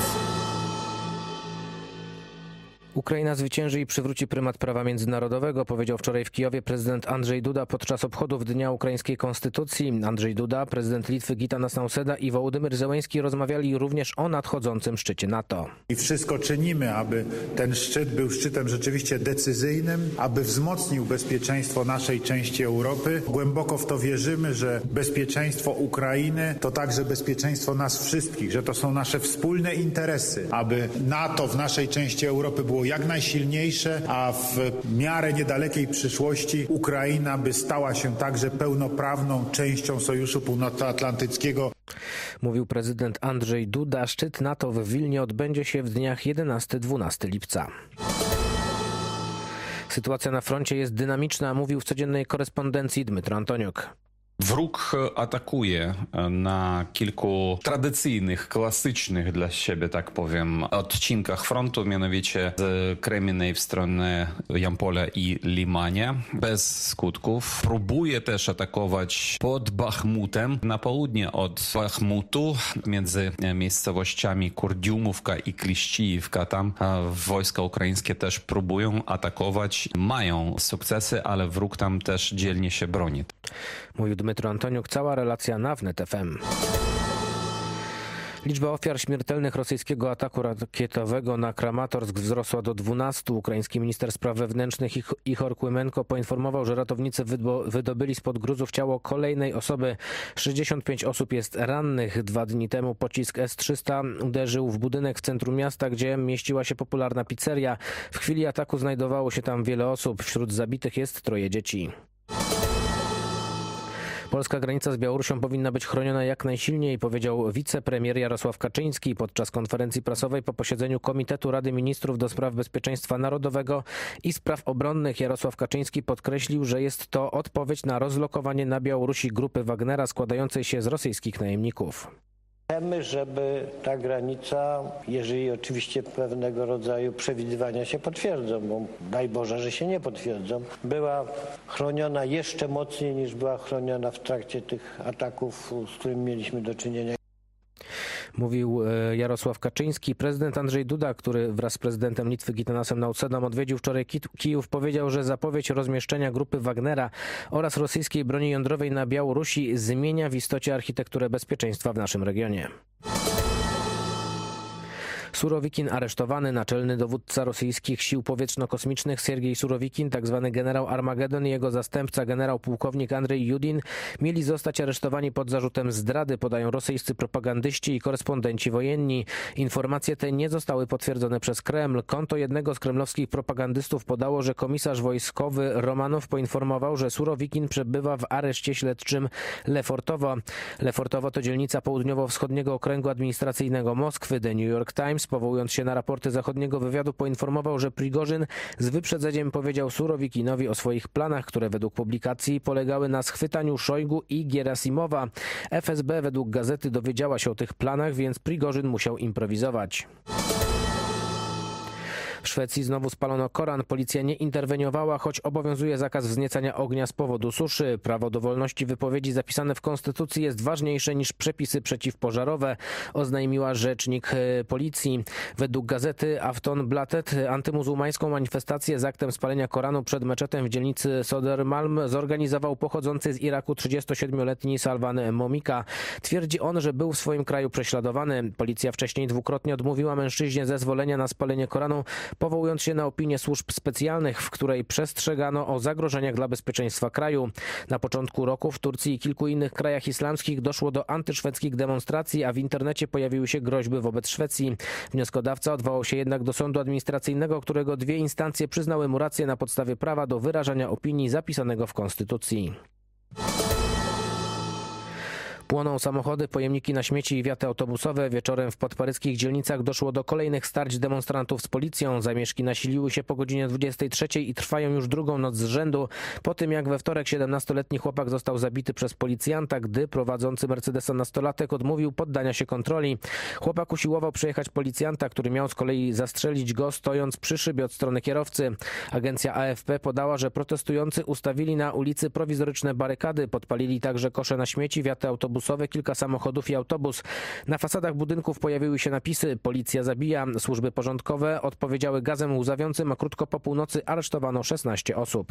Ukraina zwycięży i przywróci prymat prawa międzynarodowego, powiedział wczoraj w Kijowie prezydent Andrzej Duda podczas obchodów Dnia Ukraińskiej Konstytucji. Andrzej Duda, prezydent Litwy Gitanas Nausėda i Wołodymyr Zełenski rozmawiali również o nadchodzącym szczycie NATO. I wszystko czynimy, aby ten szczyt był szczytem rzeczywiście decyzyjnym, aby wzmocnił bezpieczeństwo naszej części Europy. Głęboko w to wierzymy, że bezpieczeństwo Ukrainy to także bezpieczeństwo nas wszystkich, że to są nasze wspólne interesy, aby NATO w naszej części Europy było jak najsilniejsze, a w miarę niedalekiej przyszłości Ukraina by stała się także pełnoprawną częścią Sojuszu Północnoatlantyckiego. Mówił prezydent Andrzej Duda. Szczyt NATO w Wilnie odbędzie się w dniach 11-12 lipca. Sytuacja na froncie jest dynamiczna, mówił w codziennej korespondencji Dmytro Antoniuk. Wróg atakuje na kilku tradycyjnych, klasycznych dla siebie, tak powiem, odcinkach frontu, mianowicie z Kreminej w stronę Jampola i Limanie, bez skutków. Próbuje też atakować pod Bachmutem, na południe od Bachmutu, między miejscowościami Kurdiumówka i Kliścijówka. Tam wojska ukraińskie też próbują atakować, mają sukcesy, ale wróg tam też dzielnie się broni. Mówił Dmytro Antoniuk, cała relacja na Wnet FM. Liczba ofiar śmiertelnych rosyjskiego ataku rakietowego na Kramatorsk wzrosła do 12. Ukraiński minister spraw wewnętrznych Ichor Kłymenko poinformował, że ratownicy wydobyli spod gruzów ciało kolejnej osoby. 65 osób jest rannych. 2 dni temu pocisk S-300 uderzył w budynek w centrum miasta, gdzie mieściła się popularna pizzeria. W chwili ataku znajdowało się tam wiele osób. Wśród zabitych jest 3 dzieci. Polska granica z Białorusią powinna być chroniona jak najsilniej, powiedział wicepremier Jarosław Kaczyński podczas konferencji prasowej po posiedzeniu Komitetu Rady Ministrów do Spraw Bezpieczeństwa Narodowego i Spraw Obronnych. Jarosław Kaczyński podkreślił, że jest to odpowiedź na rozlokowanie na Białorusi grupy Wagnera składającej się z rosyjskich najemników. Chcemy, żeby ta granica, jeżeli oczywiście pewnego rodzaju przewidywania się potwierdzą, bo daj Boże, że się nie potwierdzą, była chroniona jeszcze mocniej niż była chroniona w trakcie tych ataków, z którymi mieliśmy do czynienia. Mówił Jarosław Kaczyński. Prezydent Andrzej Duda, który wraz z prezydentem Litwy Gitanasem Nausėdą odwiedził wczoraj Kijów, powiedział, że zapowiedź rozmieszczenia grupy Wagnera oraz rosyjskiej broni jądrowej na Białorusi zmienia w istocie architekturę bezpieczeństwa w naszym regionie. Surowikin aresztowany, naczelny dowódca rosyjskich sił powietrzno-kosmicznych Siergiej Surowikin, tzw. generał Armagedon i jego zastępca generał pułkownik Andrzej Judin mieli zostać aresztowani pod zarzutem zdrady, podają rosyjscy propagandyści i korespondenci wojenni. Informacje te nie zostały potwierdzone przez Kreml. Konto jednego z kremlowskich propagandystów podało, że komisarz wojskowy Romanow poinformował, że Surowikin przebywa w areszcie śledczym Lefortowo. Lefortowo to dzielnica południowo-wschodniego okręgu administracyjnego Moskwy. The New York Times, powołując się na raporty zachodniego wywiadu, poinformował, że Prigorzyn z wyprzedzeniem powiedział Surowikinowi o swoich planach, które według publikacji polegały na schwytaniu Szojgu i Gierasimowa. FSB według gazety dowiedziała się o tych planach, więc Prigorzyn musiał improwizować. W Szwecji znowu spalono Koran. Policja nie interweniowała, choć obowiązuje zakaz wzniecania ognia z powodu suszy. Prawo do wolności wypowiedzi zapisane w Konstytucji jest ważniejsze niż przepisy przeciwpożarowe, oznajmiła rzecznik policji. Według gazety Aftonbladet antymuzułmańską manifestację z aktem spalenia Koranu przed meczetem w dzielnicy Södermalm zorganizował pochodzący z Iraku 37-letni Salwan Momika. Twierdzi on, że był w swoim kraju prześladowany. Policja wcześniej dwukrotnie odmówiła mężczyźnie zezwolenia na spalenie Koranu, powołując się na opinię służb specjalnych, w której przestrzegano o zagrożeniach dla bezpieczeństwa kraju. Na początku roku w Turcji i kilku innych krajach islamskich doszło do antyszwedzkich demonstracji, a w internecie pojawiły się groźby wobec Szwecji. Wnioskodawca odwołał się jednak do sądu administracyjnego, którego 2 instancje przyznały mu rację na podstawie prawa do wyrażania opinii zapisanego w Konstytucji. Płoną samochody, pojemniki na śmieci i wiaty autobusowe. Wieczorem w podparyskich dzielnicach doszło do kolejnych starć demonstrantów z policją. Zamieszki nasiliły się po godzinie 23 i trwają już drugą noc z rzędu. Po tym jak we wtorek 17-letni chłopak został zabity przez policjanta, gdy prowadzący Mercedesa nastolatek odmówił poddania się kontroli. Chłopak usiłował przejechać policjanta, który miał z kolei zastrzelić go, stojąc przy szybie od strony kierowcy. Agencja AFP podała, że protestujący ustawili na ulicy prowizoryczne barykady. Podpalili także kosze na śmieci, wiaty autobusowe, kilka samochodów i autobus. Na fasadach budynków pojawiły się napisy „Policja zabija”. Służby porządkowe odpowiedziały gazem łzawiącym, a krótko po północy aresztowano 16 osób.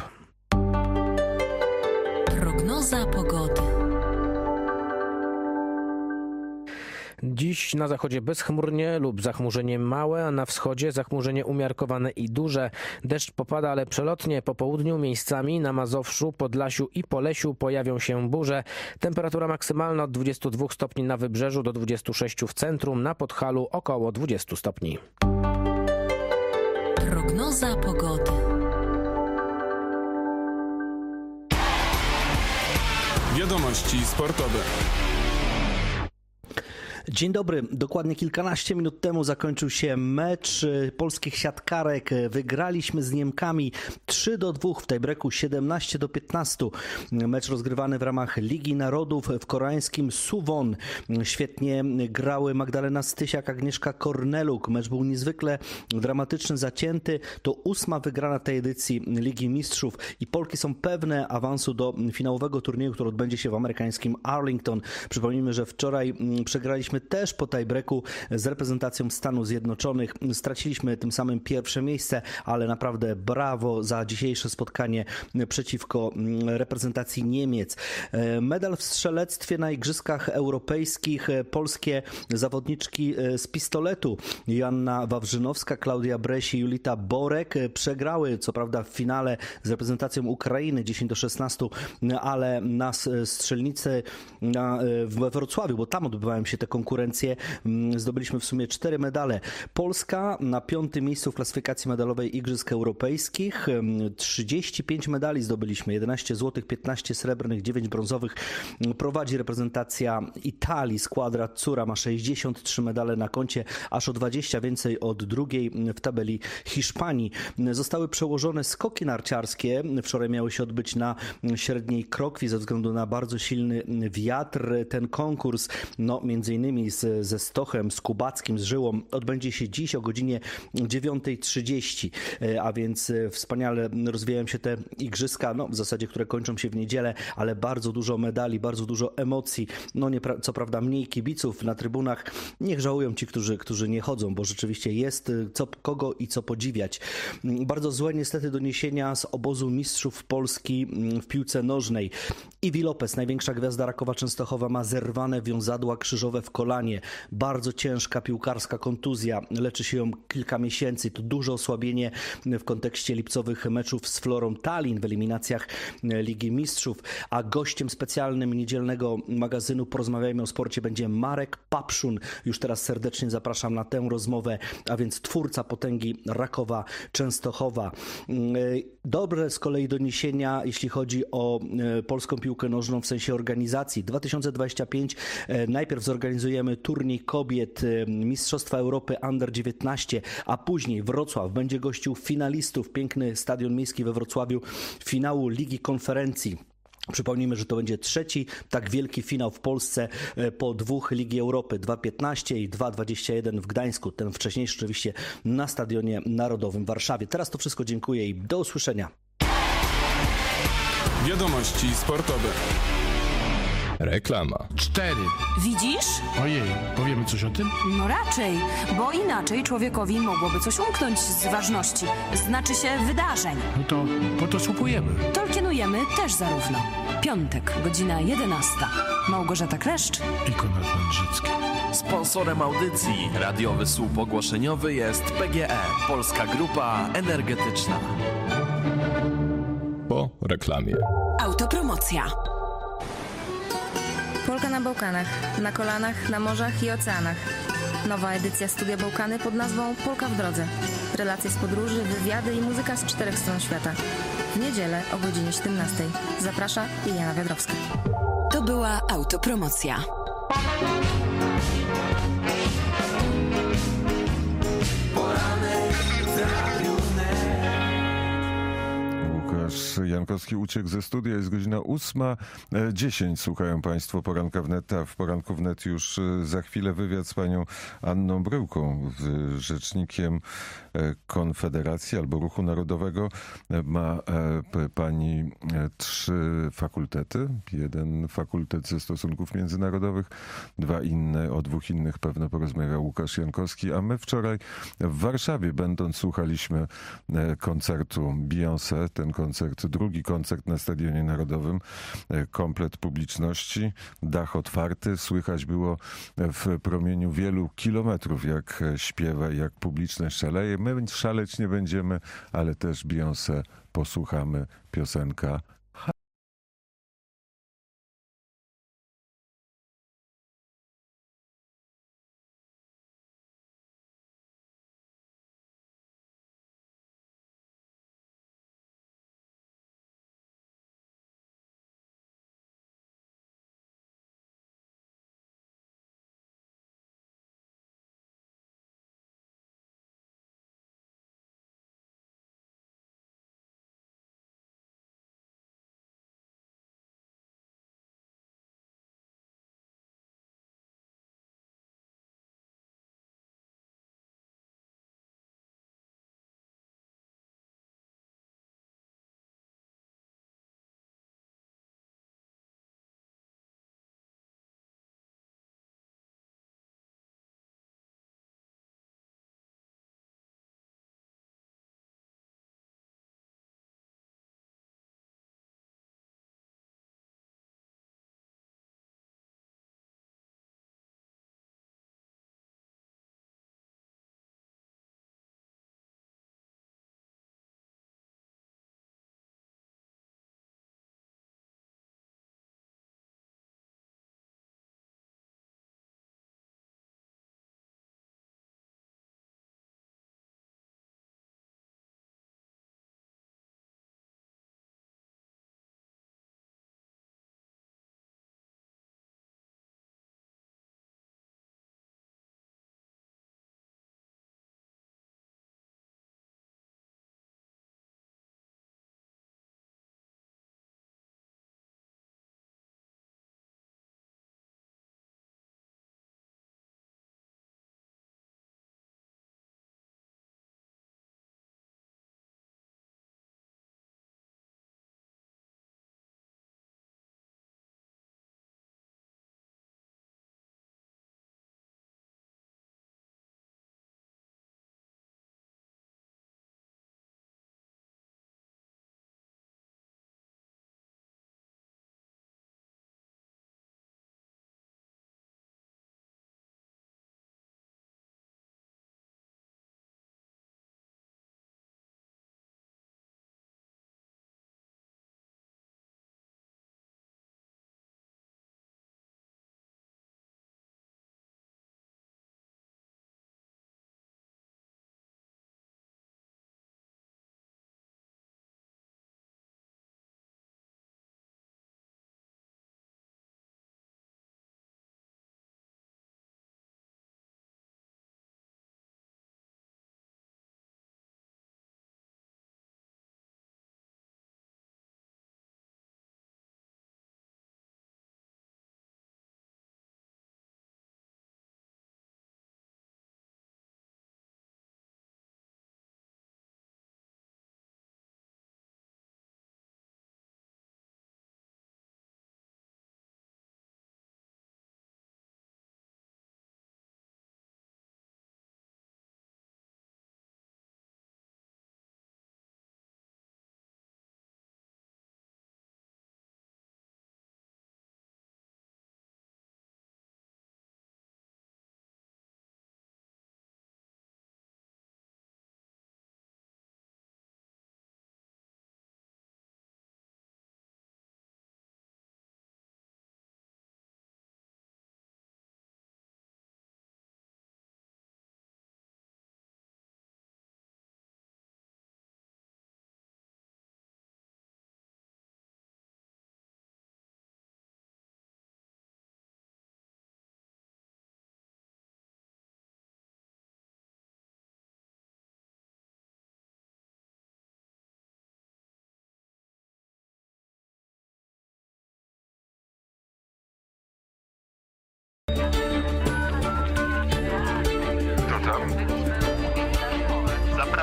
Prognoza pogody. Dziś na zachodzie bezchmurnie lub zachmurzenie małe, a na wschodzie zachmurzenie umiarkowane i duże. Deszcz popada, ale przelotnie. Po południu miejscami na Mazowszu, Podlasiu i Polesiu pojawią się burze. Temperatura maksymalna od 22 stopni na wybrzeżu do 26 w centrum, na Podhalu około 20 stopni. Prognoza pogody. Wiadomości sportowe. Dzień dobry. Dokładnie kilkanaście minut temu zakończył się mecz polskich siatkarek. Wygraliśmy z Niemkami 3-2 w tiebreaku 17-15. Mecz rozgrywany w ramach Ligi Narodów w koreańskim Suwon. Świetnie grały Magdalena Stysiak, Agnieszka Korneluk. Mecz był niezwykle dramatyczny, zacięty. To 8. wygrana tej edycji Ligi Mistrzów i Polki są pewne awansu do finałowego turnieju, który odbędzie się w amerykańskim Arlington. Przypomnijmy, że wczoraj przegraliśmy też po tiebreaku z reprezentacją Stanów Zjednoczonych. Straciliśmy tym samym pierwsze miejsce, ale naprawdę brawo za dzisiejsze spotkanie przeciwko reprezentacji Niemiec. Medal w strzelectwie na Igrzyskach Europejskich. Polskie zawodniczki z pistoletu Joanna Wawrzynowska, Klaudia Breś i Julita Borek przegrały co prawda w finale z reprezentacją Ukrainy 10-16, ale na strzelnicy we Wrocławiu, bo tam odbywają się te konkurencje, zdobyliśmy w sumie 4 medale. Polska na 5. miejscu w klasyfikacji medalowej Igrzysk Europejskich. 35 medali zdobyliśmy, 11 złotych, 15 srebrnych, 9 brązowych. Prowadzi reprezentacja Italii, Squadra Azzurra ma 63 medale na koncie, aż o 20 więcej od drugiej w tabeli Hiszpanii. Zostały przełożone skoki narciarskie. Wczoraj miały się odbyć na średniej krokwi ze względu na bardzo silny wiatr. Ten konkurs, między innymi ze Stochem, z Kubackim, z Żyłą, odbędzie się dziś o godzinie 9:30, a więc wspaniale rozwijają się te igrzyska, w zasadzie, które kończą się w niedzielę, ale bardzo dużo medali, bardzo dużo emocji. Co prawda mniej kibiców na trybunach. Niech żałują ci, którzy nie chodzą, bo rzeczywiście jest kogo i co podziwiać. Bardzo złe niestety doniesienia z obozu mistrzów Polski w piłce nożnej. Iwi Lopez, największa gwiazda Rakowa Częstochowa, ma zerwane wiązadła krzyżowe w kolanie. Bardzo ciężka piłkarska kontuzja. Leczy się ją kilka miesięcy. To duże osłabienie w kontekście lipcowych meczów z Florą Tallin w eliminacjach Ligi Mistrzów. A gościem specjalnym niedzielnego magazynu Porozmawiajmy o sporcie będzie Marek Papszun. Już teraz serdecznie zapraszam na tę rozmowę, a więc twórca potęgi Rakowa Częstochowa. Dobre z kolei doniesienia, jeśli chodzi o polską piłkę nożną w sensie organizacji. 2025 najpierw zorganizujemy turniej kobiet Mistrzostwa Europy Under 19, a później Wrocław będzie gościł finalistów. Piękny stadion miejski we Wrocławiu finału Ligi Konferencji. Przypomnijmy, że to będzie 3. tak wielki finał w Polsce po 2 Ligi Europy, 2.15 i 2.21 w Gdańsku. Ten wcześniejszy oczywiście na Stadionie Narodowym w Warszawie. Teraz to wszystko, dziękuję i do usłyszenia. Wiadomości sportowe. Reklama. 4. Widzisz? Ojej, powiemy coś o tym? No raczej, bo inaczej człowiekowi mogłoby coś umknąć z ważności. Znaczy się wydarzeń. No to po to słupujemy. Tolkienujemy też zarówno. Piątek, godzina 11. Małgorzata Kleszcz i Konrad Mędrzycki. Sponsorem audycji radiowy słup ogłoszeniowy jest PGE, Polska Grupa Energetyczna. Po reklamie. Autopromocja. Polka na Bałkanach, na kolanach, na morzach i oceanach. Nowa edycja Studia Bałkany pod nazwą Polka w drodze. Relacje z podróży, wywiady i muzyka z 4 stron świata. W niedzielę o godzinie 17. Zaprasza Jana Wiadrowska. To była autopromocja. Łukasz Jankowski uciekł ze studia. Jest godzina 8:10. Słuchają Państwo Poranka Wnet, a w Poranku Wnet już za chwilę wywiad z panią Anną Bryłką, rzecznikiem Konfederacji albo Ruchu Narodowego. Ma pani 3 fakultety. Jeden fakultet ze stosunków międzynarodowych, 2 inne, o 2 innych pewno porozmawiał Łukasz Jankowski, a my wczoraj w Warszawie będąc słuchaliśmy koncertu Beyoncé. Ten koncert, drugi koncert na Stadionie Narodowym, komplet publiczności, dach otwarty, słychać było w promieniu wielu kilometrów, jak śpiewa, jak publiczność szaleje. My szaleć nie będziemy, ale też Beyoncé posłuchamy, piosenka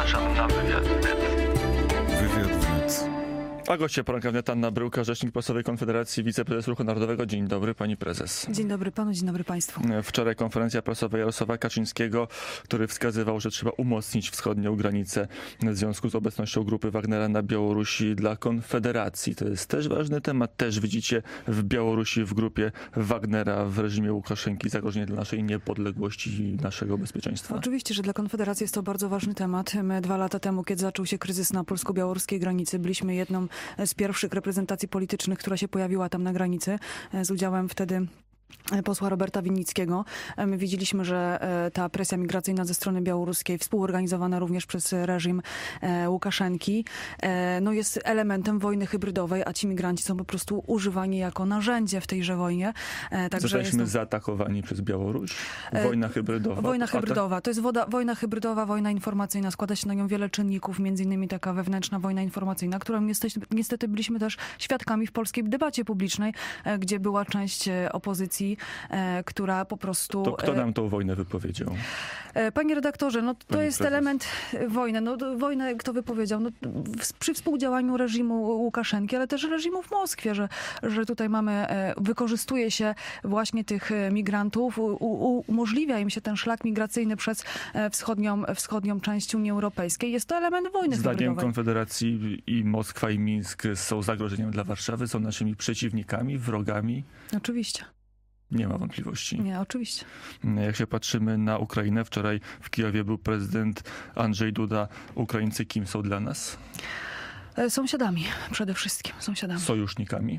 Zapraszam na wywiad wnet. Wywiad wnet. A goście poranka wnet Anna Bryłka, rzecznik prasowej Konfederacji, wiceprezes Ruchu Narodowego. Dzień dobry, pani prezes. Dzień dobry panu, dzień dobry państwu. Wczoraj konferencja prasowa Jarosława Kaczyńskiego, który wskazywał, że trzeba umocnić wschodnią granicę w związku z obecnością grupy Wagnera na Białorusi dla Konfederacji. To jest też ważny temat. Też widzicie w Białorusi, w grupie Wagnera, w reżimie Łukaszenki zagrożenie dla naszej niepodległości i naszego bezpieczeństwa. Oczywiście, że dla Konfederacji jest to bardzo ważny temat. My 2 lata temu, kiedy zaczął się kryzys na polsko-białoruskiej granicy, byliśmy jedną z pierwszych reprezentacji politycznych, która się pojawiła tam na granicy, z udziałem wtedy posła Roberta Winnickiego. My widzieliśmy, że ta presja migracyjna ze strony białoruskiej, współorganizowana również przez reżim Łukaszenki, no jest elementem wojny hybrydowej, a ci migranci są po prostu używani jako narzędzie w tejże wojnie. Zostaliśmy zaatakowani przez Białoruś? Wojna hybrydowa? Wojna hybrydowa. To jest wojna hybrydowa, wojna informacyjna. Składa się na nią wiele czynników, między innymi taka wewnętrzna wojna informacyjna, którą niestety byliśmy też świadkami w polskiej debacie publicznej, gdzie była część opozycji, która po prostu... To kto nam tą wojnę wypowiedział? Panie redaktorze, no to jest prezes. Element wojny. No, wojnę kto wypowiedział? No, przy współdziałaniu reżimu Łukaszenki, ale też reżimu w Moskwie, że tutaj wykorzystuje się właśnie tych migrantów, umożliwia im się ten szlak migracyjny przez wschodnią część Unii Europejskiej. Jest to element wojny hybrydowej. Zdaniem Konfederacji i Moskwa, i Mińsk są zagrożeniem dla Warszawy, są naszymi przeciwnikami, wrogami? Oczywiście. Nie ma wątpliwości. Nie, oczywiście. Jak się patrzymy na Ukrainę, wczoraj w Kijowie był prezydent Andrzej Duda. Ukraińcy kim są dla nas? Sąsiadami, przede wszystkim sąsiadami. Sojusznikami?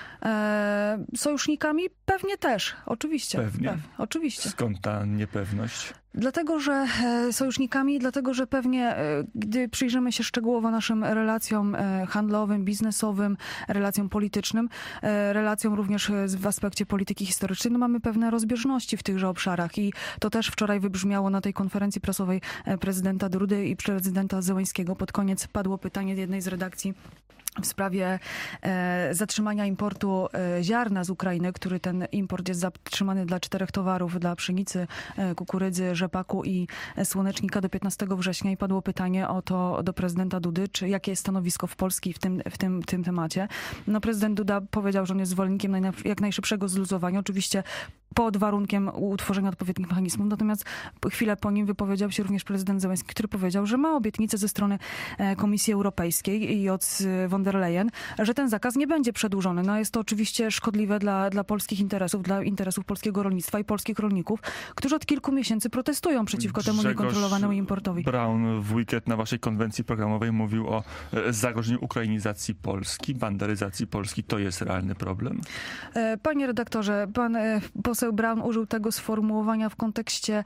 Sojusznikami pewnie też, oczywiście. Pewnie? Oczywiście. Skąd ta niepewność? Dlatego, że sojusznikami, dlatego, że pewnie, gdy przyjrzymy się szczegółowo naszym relacjom handlowym, biznesowym, relacjom politycznym, relacjom również w aspekcie polityki historycznej, no mamy pewne rozbieżności w tychże obszarach i to też wczoraj wybrzmiało na tej konferencji prasowej prezydenta Dudy i prezydenta Zełenskiego. Pod koniec padło pytanie jednej z redakcji w sprawie zatrzymania importu ziarna z Ukrainy, który ten import jest zatrzymany dla 4 towarów, dla pszenicy, kukurydzy, rzepaku i słonecznika do 15 września i padło pytanie o to do prezydenta Dudy, czy jakie jest stanowisko w Polski w tym temacie. No, prezydent Duda powiedział, że on jest zwolennikiem jak najszybszego zluzowania, oczywiście pod warunkiem utworzenia odpowiednich mechanizmów. Natomiast chwilę po nim wypowiedział się również prezydent Zełenski, który powiedział, że ma obietnicę ze strony Komisji Europejskiej i od von der Leyen, że ten zakaz nie będzie przedłużony. No jest to oczywiście szkodliwe dla polskich interesów, dla interesów polskiego rolnictwa i polskich rolników, którzy od kilku miesięcy protestują przeciwko temu niekontrolowanemu importowi. Brown w weekend na waszej konwencji programowej mówił o zagrożeniu ukrainizacji Polski, banderyzacji Polski. To jest realny problem? Panie redaktorze, pan poseł Brown użył tego sformułowania w kontekście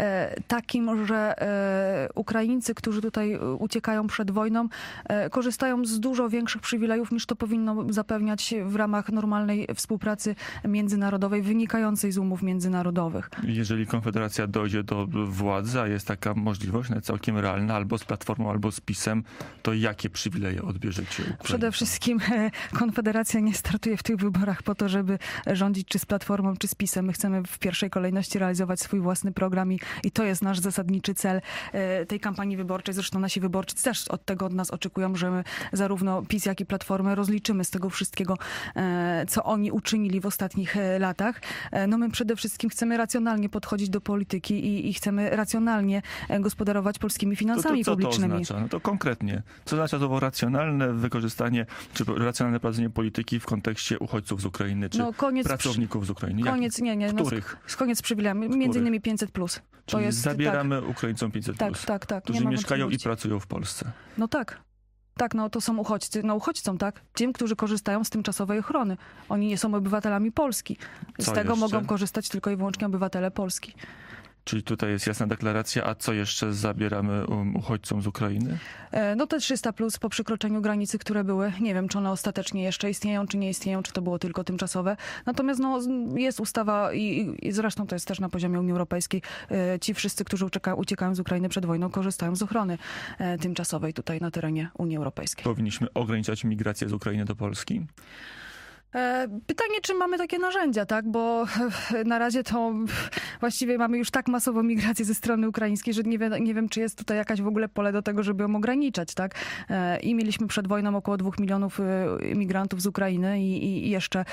takim, że Ukraińcy, którzy tutaj uciekają przed wojną, korzystają z dużo większych przywilejów niż to powinno zapewniać w ramach normalnej współpracy międzynarodowej wynikającej z umów międzynarodowych. Jeżeli Konfederacja dojdzie do władzy, a jest taka możliwość, całkiem realna, albo z Platformą, albo z PiS-em, to jakie przywileje odbierzecie Ukrainie? Przede wszystkim Konfederacja nie startuje w tych wyborach po to, żeby rządzić czy z Platformą, czy z PiS-em. My chcemy w pierwszej kolejności realizować swój własny program i to jest nasz zasadniczy cel tej kampanii wyborczej. Zresztą nasi wyborcy też od nas oczekują, że my zarówno PiS, jak i Platformę rozliczymy z tego wszystkiego, co oni uczynili w ostatnich latach. No my przede wszystkim chcemy racjonalnie podchodzić do polityki i chcemy racjonalnie gospodarować polskimi finansami publicznymi. To oznacza? No to konkretnie. Co oznacza to racjonalne wykorzystanie, czy racjonalne prowadzenie polityki w kontekście uchodźców z Ukrainy, czy pracowników z Ukrainy? Koniec z przywilejami, między innymi 500+. Czyli zabieramy Ukraińcom 500+. Tak. Którzy mieszkają i pracują w Polsce. No tak. Tak, no to są uchodźcy. No uchodźcom, tak? Tym, którzy korzystają z tymczasowej ochrony. Oni nie są obywatelami Polski. Z tego mogą korzystać tylko i wyłącznie obywatele Polski. Czyli tutaj jest jasna deklaracja, a co jeszcze zabieramy uchodźcom z Ukrainy? No te 300+ po przekroczeniu granicy, które były. Nie wiem, czy one ostatecznie jeszcze istnieją, czy nie istnieją, czy to było tylko tymczasowe. Natomiast no, jest ustawa i zresztą to jest też na poziomie Unii Europejskiej. Ci wszyscy, którzy uciekają z Ukrainy przed wojną, korzystają z ochrony tymczasowej tutaj na terenie Unii Europejskiej. Powinniśmy ograniczać migrację z Ukrainy do Polski? Pytanie, czy mamy takie narzędzia, tak? Bo na razie to właściwie mamy już tak masową migrację ze strony ukraińskiej, że nie wiem, czy jest tutaj jakaś w ogóle pole do tego, żeby ją ograniczać, tak? I mieliśmy przed wojną około 2 milionów imigrantów z Ukrainy i jeszcze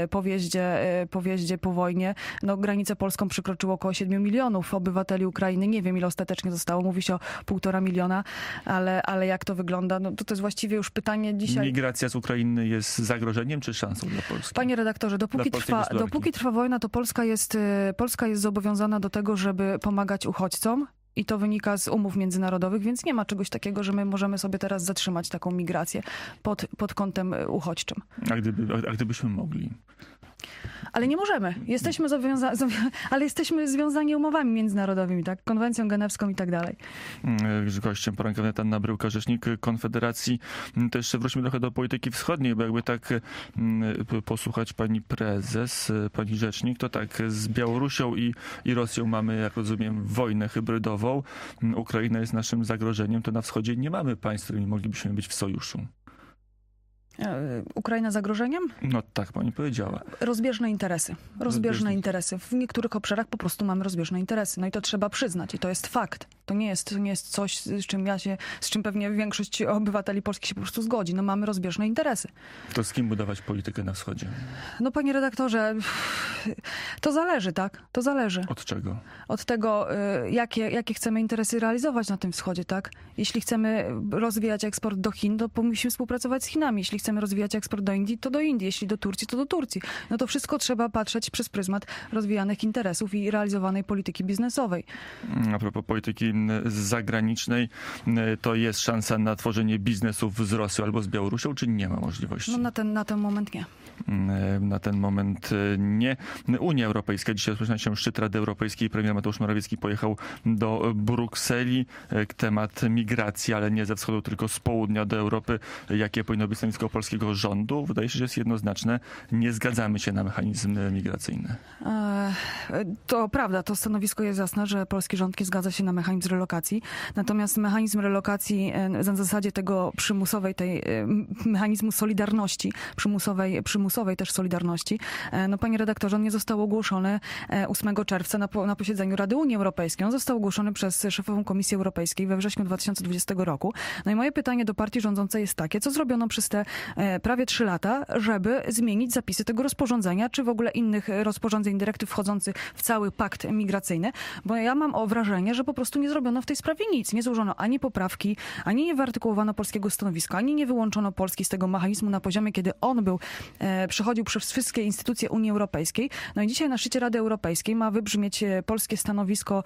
po wjeździe, po wojnie, no granicę polską przekroczyło około 7 milionów obywateli Ukrainy. Nie wiem, ile ostatecznie zostało. Mówi się o 1,5 miliona, ale jak to wygląda? No to jest właściwie już pytanie dzisiaj. Migracja z Ukrainy jest zagrożeniem czy szansą dla Polski? Panie redaktorze, dopóki trwa wojna, to Polska jest zobowiązana do tego, żeby pomagać uchodźcom. I to wynika z umów międzynarodowych, więc nie ma czegoś takiego, że my możemy sobie teraz zatrzymać taką migrację pod kątem uchodźczym. A gdybyśmy mogli? Ale nie możemy. Jesteśmy związani umowami międzynarodowymi, tak? Konwencją genewską i tak dalej. Gościem poranka wnet Anna Bryłka, rzecznik Konfederacji. To jeszcze wróćmy trochę do polityki wschodniej, bo jakby tak posłuchać pani prezes, pani rzecznik, to tak z Białorusią i Rosją mamy, jak rozumiem, wojnę hybrydową. Ukraina jest naszym zagrożeniem, to na wschodzie nie mamy państw, z którymi moglibyśmy być w sojuszu. Ukraina zagrożeniem? No tak pani powiedziała. Rozbieżne interesy. W niektórych obszarach po prostu mamy rozbieżne interesy. No i to trzeba przyznać i to jest fakt. To nie jest coś, z czym pewnie większość obywateli polskich się po prostu zgodzi. No mamy rozbieżne interesy. To z kim budować politykę na wschodzie? No panie redaktorze, to zależy, tak? To zależy. Od czego? Od tego, jakie chcemy interesy realizować na tym wschodzie, tak? Jeśli chcemy rozwijać eksport do Chin, to musimy współpracować z Chinami. Jeśli chcemy rozwijać eksport do Indii, to do Indii. Jeśli do Turcji, to do Turcji. No to wszystko trzeba patrzeć przez pryzmat rozwijanych interesów i realizowanej polityki biznesowej. A propos polityki zagranicznej, to jest szansa na tworzenie biznesów z Rosją albo z Białorusią, czy nie ma możliwości? No na ten moment nie. Na ten moment nie. Unia Europejska. Dzisiaj rozpoczyna się szczyt Rady Europejskiej. Premier Mateusz Morawiecki pojechał do Brukseli. Temat migracji, ale nie ze wschodu, tylko z południa do Europy. Jakie powinno być stanowisko polskiego rządu? Wydaje się, że jest jednoznaczne. Nie zgadzamy się na mechanizm migracyjny. To prawda. To stanowisko jest jasne, że polski rząd nie zgadza się na mechanizm relokacji. Natomiast mechanizm relokacji na zasadzie tego mechanizmu solidarności, przymusowej też solidarności. No panie redaktorze, on nie został ogłoszony 8 czerwca na posiedzeniu Rady Unii Europejskiej. On został ogłoszony przez szefową Komisji Europejskiej we wrześniu 2020 roku. No i moje pytanie do partii rządzącej jest takie, co zrobiono przez te prawie 3 lata, żeby zmienić zapisy tego rozporządzenia, czy w ogóle innych rozporządzeń, dyrektyw wchodzących w cały pakt migracyjny, bo ja mam wrażenie, że po prostu nie zrobiono w tej sprawie nic. Nie złożono ani poprawki, ani nie wyartykułowano polskiego stanowiska, ani nie wyłączono Polski z tego mechanizmu na poziomie, kiedy on przechodził przez wszystkie instytucje Unii Europejskiej. No i dzisiaj na szczycie Rady Europejskiej ma wybrzmieć polskie stanowisko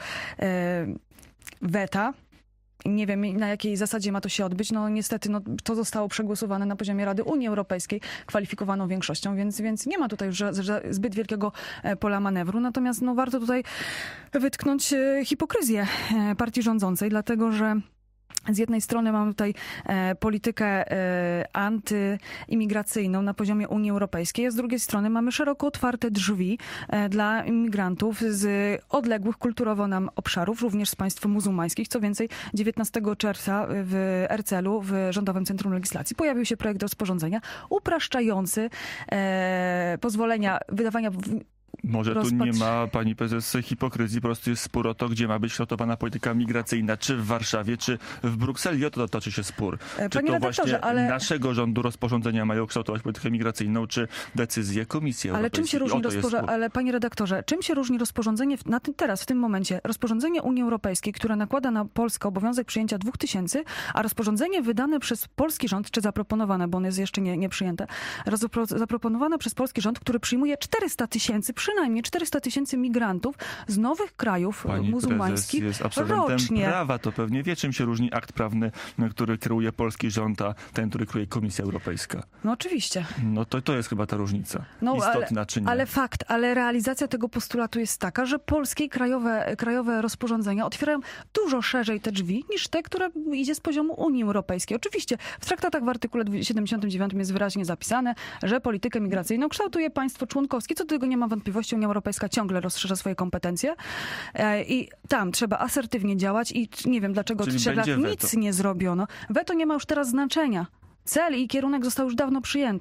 weta. Nie wiem, na jakiej zasadzie ma to się odbyć. No niestety to zostało przegłosowane na poziomie Rady Unii Europejskiej kwalifikowaną większością, więc nie ma tutaj już zbyt wielkiego pola manewru. Natomiast warto tutaj wytknąć hipokryzję partii rządzącej, dlatego że z jednej strony mamy tutaj politykę antyimigracyjną na poziomie Unii Europejskiej, a z drugiej strony mamy szeroko otwarte drzwi dla imigrantów z odległych kulturowo nam obszarów, również z państw muzułmańskich. Co więcej, 19 czerwca w RCL-u, w Rządowym Centrum Legislacji, pojawił się projekt rozporządzenia upraszczający pozwolenia wydawania. Może tu nie ma, pani prezes, hipokryzji, po prostu jest spór o to, gdzie ma być kształtowana polityka migracyjna, czy w Warszawie, czy w Brukseli. O to toczy się spór. Czy to właśnie naszego rządu rozporządzenia mają kształtować politykę migracyjną, czy decyzje Komisji Europejskiej? Ale panie redaktorze, czym się różni rozporządzenie teraz, w tym momencie, rozporządzenie Unii Europejskiej, które nakłada na Polskę obowiązek przyjęcia 2000, a rozporządzenie wydane przez polski rząd, czy zaproponowane, bo ono jest jeszcze nie przyjęte, zaproponowane przez polski rząd, który przyjmuje 400 000, przynajmniej 400 000 migrantów z nowych krajów muzułmańskich jest absolwentem rocznie. Prawa, to pewnie wie, czym się różni akt prawny, który kreuje polski rząd, a ten, który kreuje Komisja Europejska. No oczywiście. No to jest chyba ta różnica. Istotna czy nie. Ale realizacja tego postulatu jest taka, że polskie i krajowe rozporządzenia otwierają dużo szerzej te drzwi niż te, które idzie z poziomu Unii Europejskiej. Oczywiście w traktatach w artykule 79 jest wyraźnie zapisane, że politykę migracyjną kształtuje państwo członkowskie. Co do tego nie ma wątpliwości. Unia Europejska ciągle rozszerza swoje kompetencje i tam trzeba asertywnie działać i nie wiem, dlaczego 3 lat nic nie zrobiono. Weto nie ma już teraz znaczenia. Cel i kierunek został już dawno przyjęty.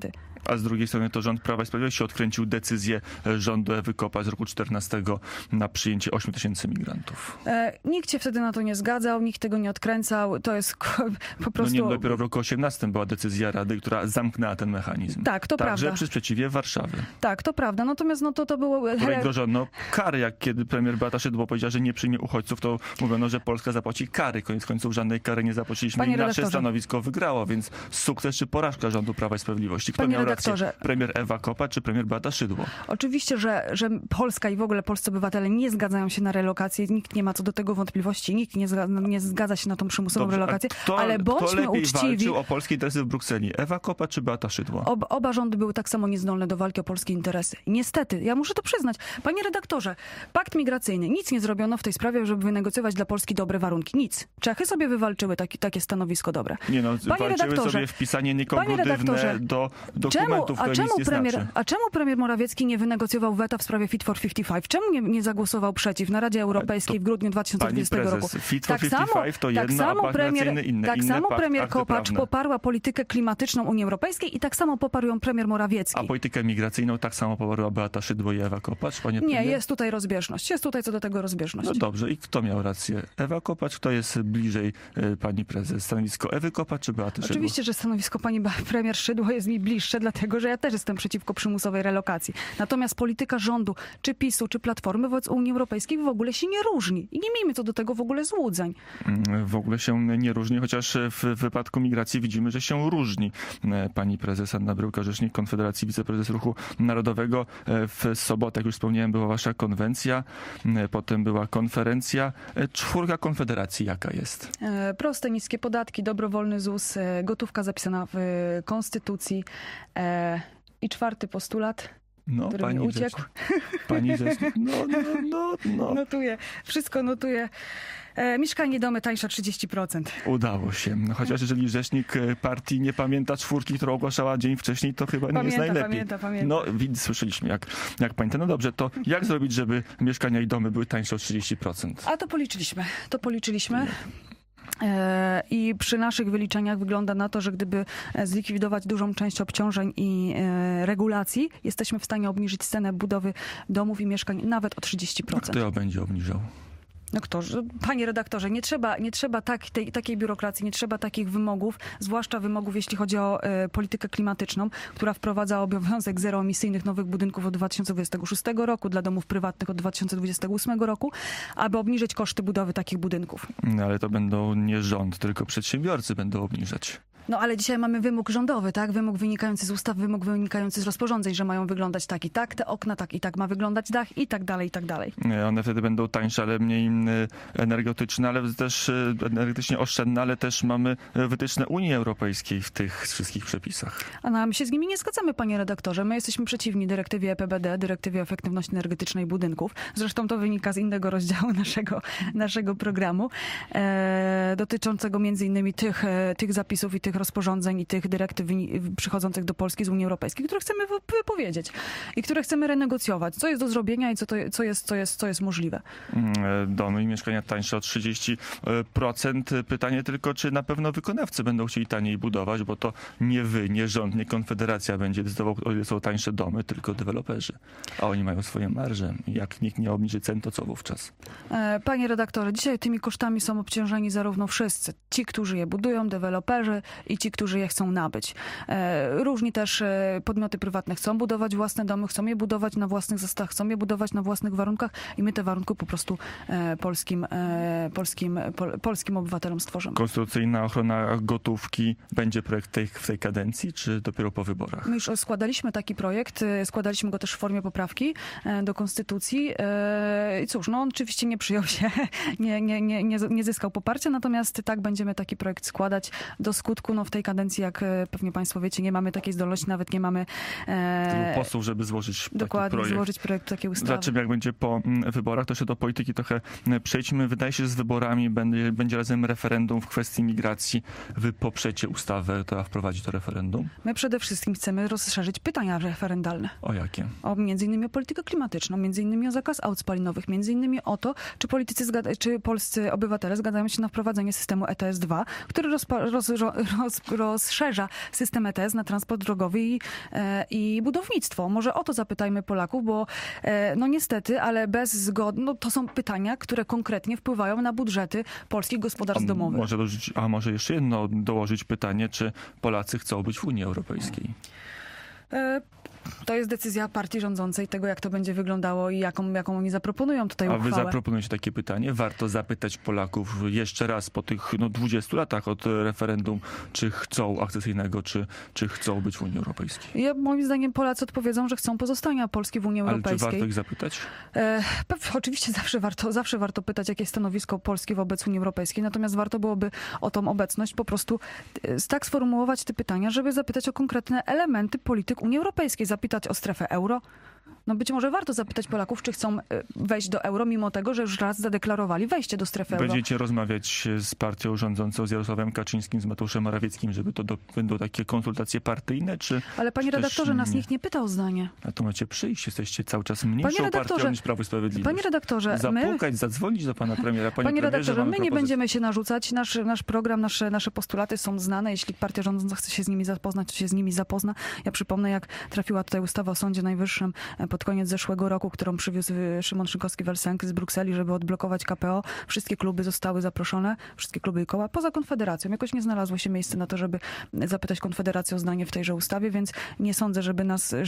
A z drugiej strony to rząd Prawa i Sprawiedliwości odkręcił decyzję rządu Ewy Kopacz z roku 2014 na przyjęcie 8 000 migrantów. Nikt się wtedy na to nie zgadzał, nikt tego nie odkręcał. To jest po prostu... No nie, dopiero w roku 2018 była decyzja Rady, która zamknęła ten mechanizm. Tak, to Także prawda. przy sprzeciwie Warszawy. Tak, to prawda. Natomiast to było... Której grożono kary, jak kiedy premier Beata Szydło powiedziała, że nie przyjmie uchodźców, to mówiono, że Polska zapłaci kary. Koniec końców żadnej kary nie zapłaciliśmy. Panie i nasze redaktorze. stanowisko wygrało, więc sukces czy porażka rządu Prawa i Sprawiedliwości? Kto Panie miał redaktorze. rację? Premier Ewa Kopacz czy premier Beata Szydło? Oczywiście, że Polska i w ogóle polscy obywatele nie zgadzają się na relokację. Nikt nie ma co do tego wątpliwości. Nikt nie zgadza się na tą przymusową relokację. Kto Ale bądźmy lepiej uczciwi. walczył o polskie interesy w Brukseli? Ewa Kopacz czy Beata Szydło? Oba rządy były tak samo niezdolne do walki o polskie interesy. Niestety, ja muszę to przyznać. Panie redaktorze, pakt migracyjny. Nic nie zrobiono w tej sprawie, żeby wynegocjować dla Polski dobre warunki. Nic. Czechy sobie wywalczyły takie stanowisko dobre. Nie no, Panie walczyły redaktorze, sobie wpisanie niekonkludywne do dokumentów, które nic nie znaczy. A czemu premier Morawiecki nie wynegocjował weta w sprawie Fit for 55? Czemu nie zagłosował przeciw na Radzie Europejskiej w grudniu 2020 roku? Fit for 55 to jedno, a pakt migracyjny inne. Tak samo premier Kopacz prawne. poparła politykę klimatyczną Unii Europejskiej i tak samo poparł ją premier Morawiecki. A politykę migracyjną tak samo poparła Beata Szydło i Ewa Kopacz, panie Nie, premier? jest tutaj rozbieżność. Jest tutaj co do tego rozbieżność. No dobrze, i kto miał rację? Ewa Kopacz, kto jest bliżej pani prezes? Stanowisko Ewy Kopacz czy Beaty Szydło? Oczywiście, że stanowisko pani premier Szydło jest mi bliższe, dlatego że ja też jestem przeciwko przymusowej relokacji. Natomiast polityka rządu, czy PiS-u, czy Platformy wobec Unii Europejskiej w ogóle się nie różni. I nie miejmy co do tego w ogóle złudzeń. W ogóle się nie różni, chociaż w wypadku migracji widzimy, że się różni. Pani prezes Anna Bryłka, rzecznik Konfederacji, wiceprezes Ruchu Narodowego. W sobotę, jak już wspomniałem, była wasza konwencja, potem była konferencja. 4 Konfederacji jaka jest? Proste, niskie podatki, dobrowolny ZUS, gotówka zapisana w Konstytucji i 4 postulat, który mi uciekł. Pani rzecznik, no. Notuję, wszystko notuję. Mieszkanie, domy tańsze 30%. Udało się. Chociaż jeżeli rzecznik partii nie pamięta 4, którą ogłaszała dzień wcześniej, to chyba nie jest najlepiej. Pamięta. No, słyszeliśmy, jak pamięta. No dobrze, to jak zrobić, żeby mieszkania i domy były tańsze o 30%? A to policzyliśmy. I przy naszych wyliczeniach wygląda na to, że gdyby zlikwidować dużą część obciążeń i regulacji, jesteśmy w stanie obniżyć cenę budowy domów i mieszkań nawet o 30%. A kto ją będzie obniżał? No kto? Panie redaktorze, nie trzeba takiej biurokracji, nie trzeba takich wymogów, zwłaszcza wymogów, jeśli chodzi o politykę klimatyczną, która wprowadza obowiązek zeroemisyjnych nowych budynków od 2026 roku dla domów prywatnych od 2028 roku, aby obniżyć koszty budowy takich budynków. No, ale to będą nie rząd, tylko przedsiębiorcy będą obniżać. No ale dzisiaj mamy wymóg rządowy, tak? Wymóg wynikający z ustaw, wymóg wynikający z rozporządzeń, że mają wyglądać tak i tak, te okna tak i tak ma wyglądać dach i tak dalej, i tak dalej. One wtedy będą tańsze, ale mniej energetyczne, ale też energetycznie oszczędne, ale też mamy wytyczne Unii Europejskiej w tych wszystkich przepisach. A my się z nimi nie zgadzamy, panie redaktorze. My jesteśmy przeciwni dyrektywie EPBD, dyrektywie efektywności energetycznej budynków. Zresztą to wynika z innego rozdziału naszego programu, dotyczącego między innymi tych zapisów i tych rozporządzeń i tych dyrektyw przychodzących do Polski z Unii Europejskiej, które chcemy wypowiedzieć i które chcemy renegocjować. Co jest do zrobienia i co jest możliwe. Domy i mieszkania tańsze o 30%. Pytanie tylko, czy na pewno wykonawcy będą chcieli taniej budować, bo to nie wy, nie rząd, nie Konfederacja będzie decydował, o ile są tańsze domy, tylko deweloperzy. A oni mają swoje marże. Jak nikt nie obniży cen, to co wówczas? Panie redaktorze, dzisiaj tymi kosztami są obciążeni zarówno wszyscy. Ci, którzy je budują, deweloperzy i ci, którzy je chcą nabyć. Różni też podmioty prywatne chcą budować własne domy, chcą je budować na własnych zasadach, chcą je budować na własnych warunkach i my te warunki po prostu polskim obywatelom stworzymy. Konstytucyjna ochrona gotówki będzie projekt w tej kadencji, czy dopiero po wyborach? My już składaliśmy taki projekt, składaliśmy go też w formie poprawki do Konstytucji i cóż, no on oczywiście nie przyjął się, nie zyskał poparcia, natomiast tak będziemy taki projekt składać do skutku. No w tej kadencji, jak pewnie państwo wiecie, nie mamy takiej zdolności, nawet nie mamy posłów, żeby złożyć złożyć projekt takiej ustawy. Zobaczymy, jak będzie po wyborach. To jeszcze do polityki trochę przejdźmy. Wydaje się, że z wyborami będzie razem referendum w kwestii migracji. Wy poprzecie ustawę, która wprowadzi to referendum? My przede wszystkim chcemy rozszerzyć pytania referendalne. O jakie? Między innymi o politykę klimatyczną, między innymi o zakaz aut spalinowych, między innymi o to, czy polscy obywatele zgadzają się na wprowadzenie systemu ETS-2, który rozszerza system ETS na transport drogowy i budownictwo. Może o to zapytajmy Polaków, bo no niestety, ale bez zgody, no to są pytania, które konkretnie wpływają na budżety polskich gospodarstw domowych. Może jeszcze jedno dołożyć pytanie, czy Polacy chcą być w Unii Europejskiej? To jest decyzja partii rządzącej, tego jak to będzie wyglądało i jaką oni zaproponują tutaj uchwałę. A wy zaproponujecie takie pytanie? Warto zapytać Polaków jeszcze raz po tych 20 latach od referendum, czy chcą akcesyjnego, czy chcą być w Unii Europejskiej? Moim zdaniem Polacy odpowiedzą, że chcą pozostania Polski w Unii Europejskiej. Ale czy warto ich zapytać? Oczywiście zawsze warto pytać, jakie jest stanowisko Polski wobec Unii Europejskiej, natomiast warto byłoby o tą obecność po prostu tak sformułować te pytania, żeby zapytać o konkretne elementy polityk Unii Europejskiej, zapytać o strefę euro. No być może warto zapytać Polaków, czy chcą wejść do euro, mimo tego, że już raz zadeklarowali wejście do strefy euro. Będziecie rozmawiać z partią rządzącą, z Jarosławem Kaczyńskim, z Mateuszem Morawieckim, żeby to będą takie konsultacje partyjne, czy... Ale panie redaktorze, nas nikt nie pytał o zdanie. A to macie przyjść, jesteście cały czas mniejszą partią niż Prawo i Sprawiedliwość. Panie redaktorze, zapukać, zadzwonić do pana premiera. Panie redaktorze, my nie będziemy się narzucać. Nasz program, nasze postulaty są znane. Jeśli partia rządząca chce się z nimi zapoznać, to się z nimi zapozna. Ja przypomnę, jak trafiła tutaj ustawa o Sądzie Najwyższym pod koniec zeszłego roku, którą przywiózł Szymon Szynkowski-Welsenk z Brukseli, żeby odblokować KPO. Wszystkie kluby zostały zaproszone, wszystkie kluby i koła, poza Konfederacją. Jakoś nie znalazło się miejsce na to, żeby zapytać Konfederację o zdanie w tejże ustawie, więc nie sądzę, żeby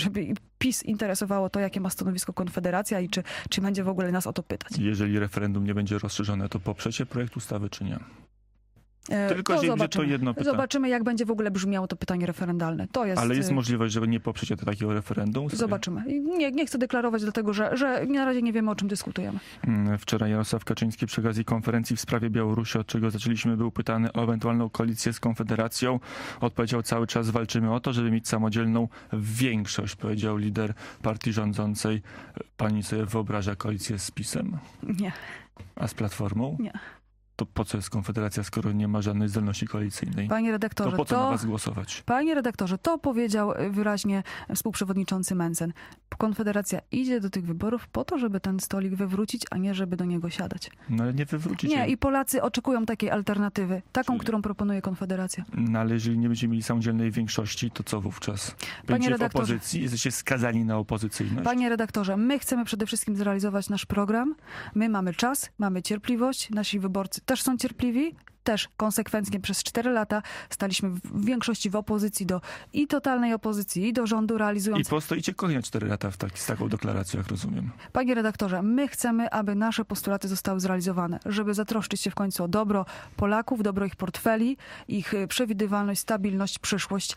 PiS interesowało to, jakie ma stanowisko Konfederacja i czy będzie w ogóle nas o to pytać. Jeżeli referendum nie będzie rozszerzone, to poprzecie projekt ustawy, czy nie? Tylko to jedno pytanie. Zobaczymy, jak będzie w ogóle brzmiało to pytanie referendalne. Ale jest możliwość, że nie poprzecie takiego referendum? Zobaczymy. Nie chcę deklarować, dlatego że na razie nie wiemy, o czym dyskutujemy. Wczoraj Jarosław Kaczyński przy okazji konferencji w sprawie Białorusi, od czego zaczęliśmy, był pytany o ewentualną koalicję z Konfederacją. Odpowiedział: cały czas walczymy o to, żeby mieć samodzielną większość, powiedział lider partii rządzącej. Pani sobie wyobraża koalicję z PiS-em? Nie. A z Platformą? Nie. To po co jest Konfederacja, skoro nie ma żadnej zdolności koalicyjnej? Panie redaktorze, to po co na was głosować? Panie redaktorze, to powiedział wyraźnie współprzewodniczący Mencen. Konfederacja idzie do tych wyborów po to, żeby ten stolik wywrócić, a nie żeby do niego siadać. No ale nie wywrócicie. Nie, i Polacy oczekują takiej alternatywy, którą proponuje Konfederacja. No ale jeżeli nie będziemy mieli samodzielnej większości, to co wówczas? Będziecie w opozycji? Jesteście skazani na opozycyjność? Panie redaktorze, my chcemy przede wszystkim zrealizować nasz program. My mamy czas, mamy cierpliwość, nasi wyborcy też są cierpliwi, też konsekwentnie przez 4 lata staliśmy w większości w opozycji i totalnej opozycji, i do rządu, realizując... I postoicie kolejne 4 lata z taką deklaracją, jak rozumiem. Panie redaktorze, my chcemy, aby nasze postulaty zostały zrealizowane, żeby zatroszczyć się w końcu o dobro Polaków, dobro ich portfeli, ich przewidywalność, stabilność, przyszłość,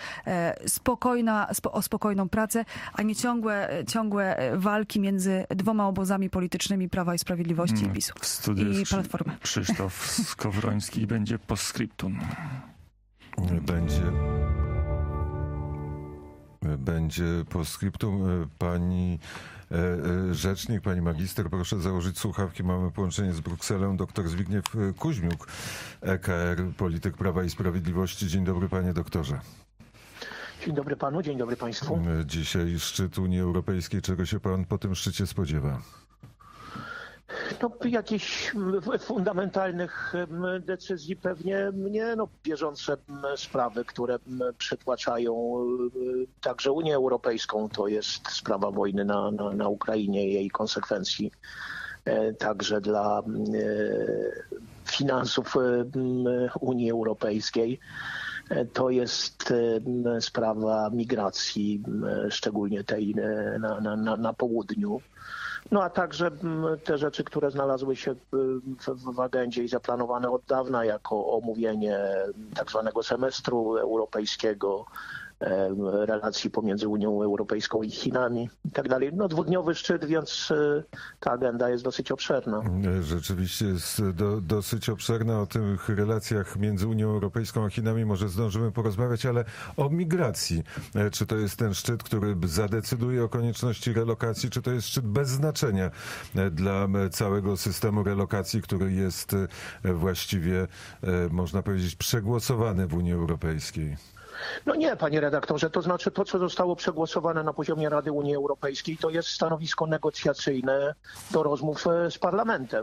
o spokojną pracę, a nie ciągłe walki między 2 obozami politycznymi Prawa i Sprawiedliwości i PiS-u. W studiu i Platformy. Krzysztof Skowroński będzie postscriptum. Będzie postscriptum. Pani rzecznik, pani magister, proszę założyć słuchawki. Mamy połączenie z Brukselą. Dr Zbigniew Kuźmiuk, EKR, polityk Prawa i Sprawiedliwości. Dzień dobry, panie doktorze. Dzień dobry panu, dzień dobry państwu. Dzisiaj szczyt Unii Europejskiej. Czego się pan po tym szczycie spodziewa? No, jakichś fundamentalnych decyzji pewnie nie, bieżące sprawy, które przytłaczają także Unię Europejską, to jest sprawa wojny na Ukrainie i jej konsekwencji także dla finansów Unii Europejskiej. To jest sprawa migracji, szczególnie tej na południu. No a także te rzeczy, które znalazły się w agendzie i zaplanowane od dawna jako omówienie tak zwanego semestru europejskiego, relacji pomiędzy Unią Europejską i Chinami i tak dalej. No 2-dniowy szczyt, więc ta agenda jest dosyć obszerna. Rzeczywiście jest dosyć obszerna. O tych relacjach między Unią Europejską a Chinami może zdążymy porozmawiać, ale o migracji. Czy to jest ten szczyt, który zadecyduje o konieczności relokacji, czy to jest szczyt bez znaczenia dla całego systemu relokacji, który jest właściwie, można powiedzieć, przegłosowany w Unii Europejskiej? No nie, panie redaktorze, to znaczy to, co zostało przegłosowane na poziomie Rady Unii Europejskiej, to jest stanowisko negocjacyjne do rozmów z Parlamentem.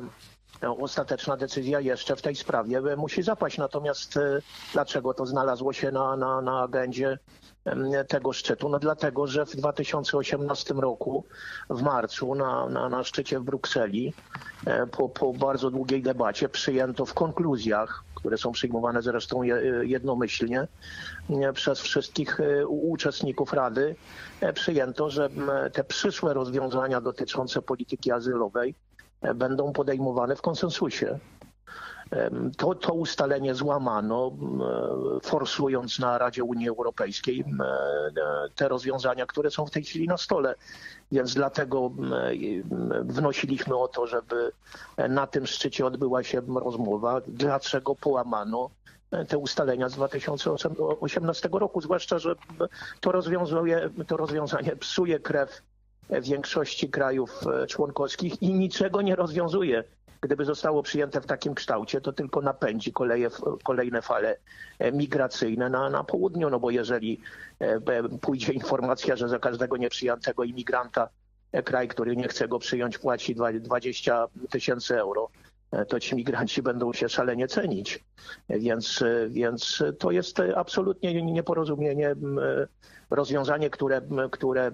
ostateczna decyzja jeszcze w tej sprawie musi zapaść. Natomiast dlaczego to znalazło się na agendzie tego szczytu? No dlatego, że w 2018 roku w marcu na szczycie w Brukseli po bardzo długiej debacie przyjęto w konkluzjach, które są przyjmowane zresztą jednomyślnie przez wszystkich uczestników Rady, przyjęto, że te przyszłe rozwiązania dotyczące polityki azylowej będą podejmowane w konsensusie. To ustalenie złamano, forsując na Radzie Unii Europejskiej te rozwiązania, które są w tej chwili na stole. Więc dlatego wnosiliśmy o to, żeby na tym szczycie odbyła się rozmowa, dlaczego połamano te ustalenia z 2018 roku. Zwłaszcza, że to rozwiązanie psuje krew większości krajów członkowskich i niczego nie rozwiązuje. Gdyby zostało przyjęte w takim kształcie, to tylko napędzi kolejne fale migracyjne na południu, no bo jeżeli pójdzie informacja, że za każdego nieprzyjętego imigranta kraj, który nie chce go przyjąć, płaci 20 000 euro, to ci migranci będą się szalenie cenić. Więc to jest absolutnie nieporozumienie, rozwiązanie, które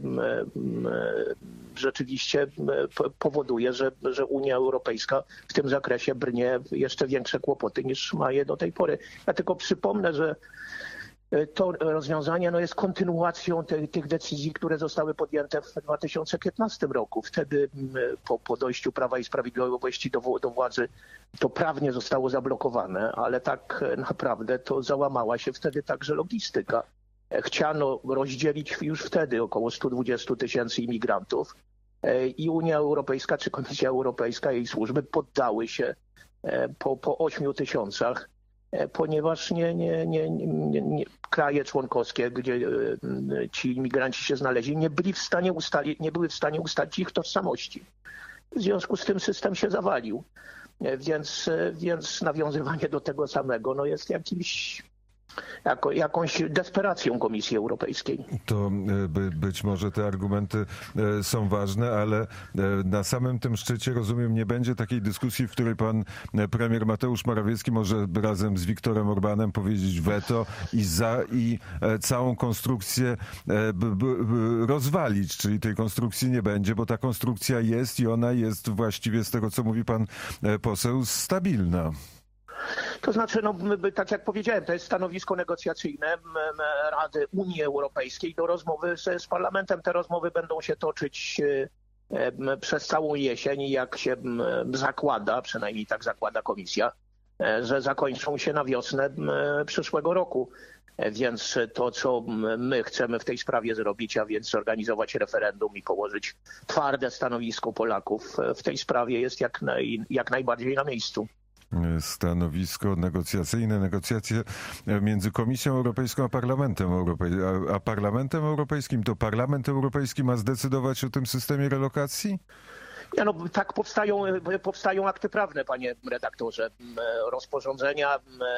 rzeczywiście powoduje, że Unia Europejska w tym zakresie brnie w jeszcze większe kłopoty niż ma je do tej pory. Ja tylko przypomnę, że to rozwiązanie jest kontynuacją tych decyzji, które zostały podjęte w 2015 roku. Wtedy po dojściu Prawa i Sprawiedliwości do władzy to prawnie zostało zablokowane, ale tak naprawdę to załamała się wtedy także logistyka. Chciano rozdzielić już wtedy około 120 000 imigrantów i Unia Europejska czy Komisja Europejska, jej służby poddały się po 8 000, ponieważ kraje członkowskie, gdzie ci imigranci się znaleźli, nie były w stanie ustalić ich tożsamości. W związku z tym system się zawalił. Więc nawiązywanie do tego samego jest jakąś desperacją Komisji Europejskiej. To być może te argumenty są ważne, ale na samym tym szczycie, rozumiem, nie będzie takiej dyskusji, w której pan premier Mateusz Morawiecki może razem z Viktorem Orbanem powiedzieć weto i całą konstrukcję rozwalić, czyli tej konstrukcji nie będzie, bo ta konstrukcja jest i ona jest właściwie, z tego co mówi pan poseł, stabilna. To znaczy, tak jak powiedziałem, to jest stanowisko negocjacyjne Rady Unii Europejskiej do rozmowy z Parlamentem. Te rozmowy będą się toczyć przez całą jesień i jak się zakłada, przynajmniej tak zakłada Komisja, że zakończą się na wiosnę przyszłego roku. Więc to, co my chcemy w tej sprawie zrobić, a więc zorganizować referendum i położyć twarde stanowisko Polaków w tej sprawie, jest jak najbardziej na miejscu. Stanowisko negocjacyjne, negocjacje między Komisją Europejską a Parlamentem Europejskim. A Parlamentem Europejskim to Parlament Europejski ma zdecydować o tym systemie relokacji? Tak powstają akty prawne, panie redaktorze. Rozporządzenia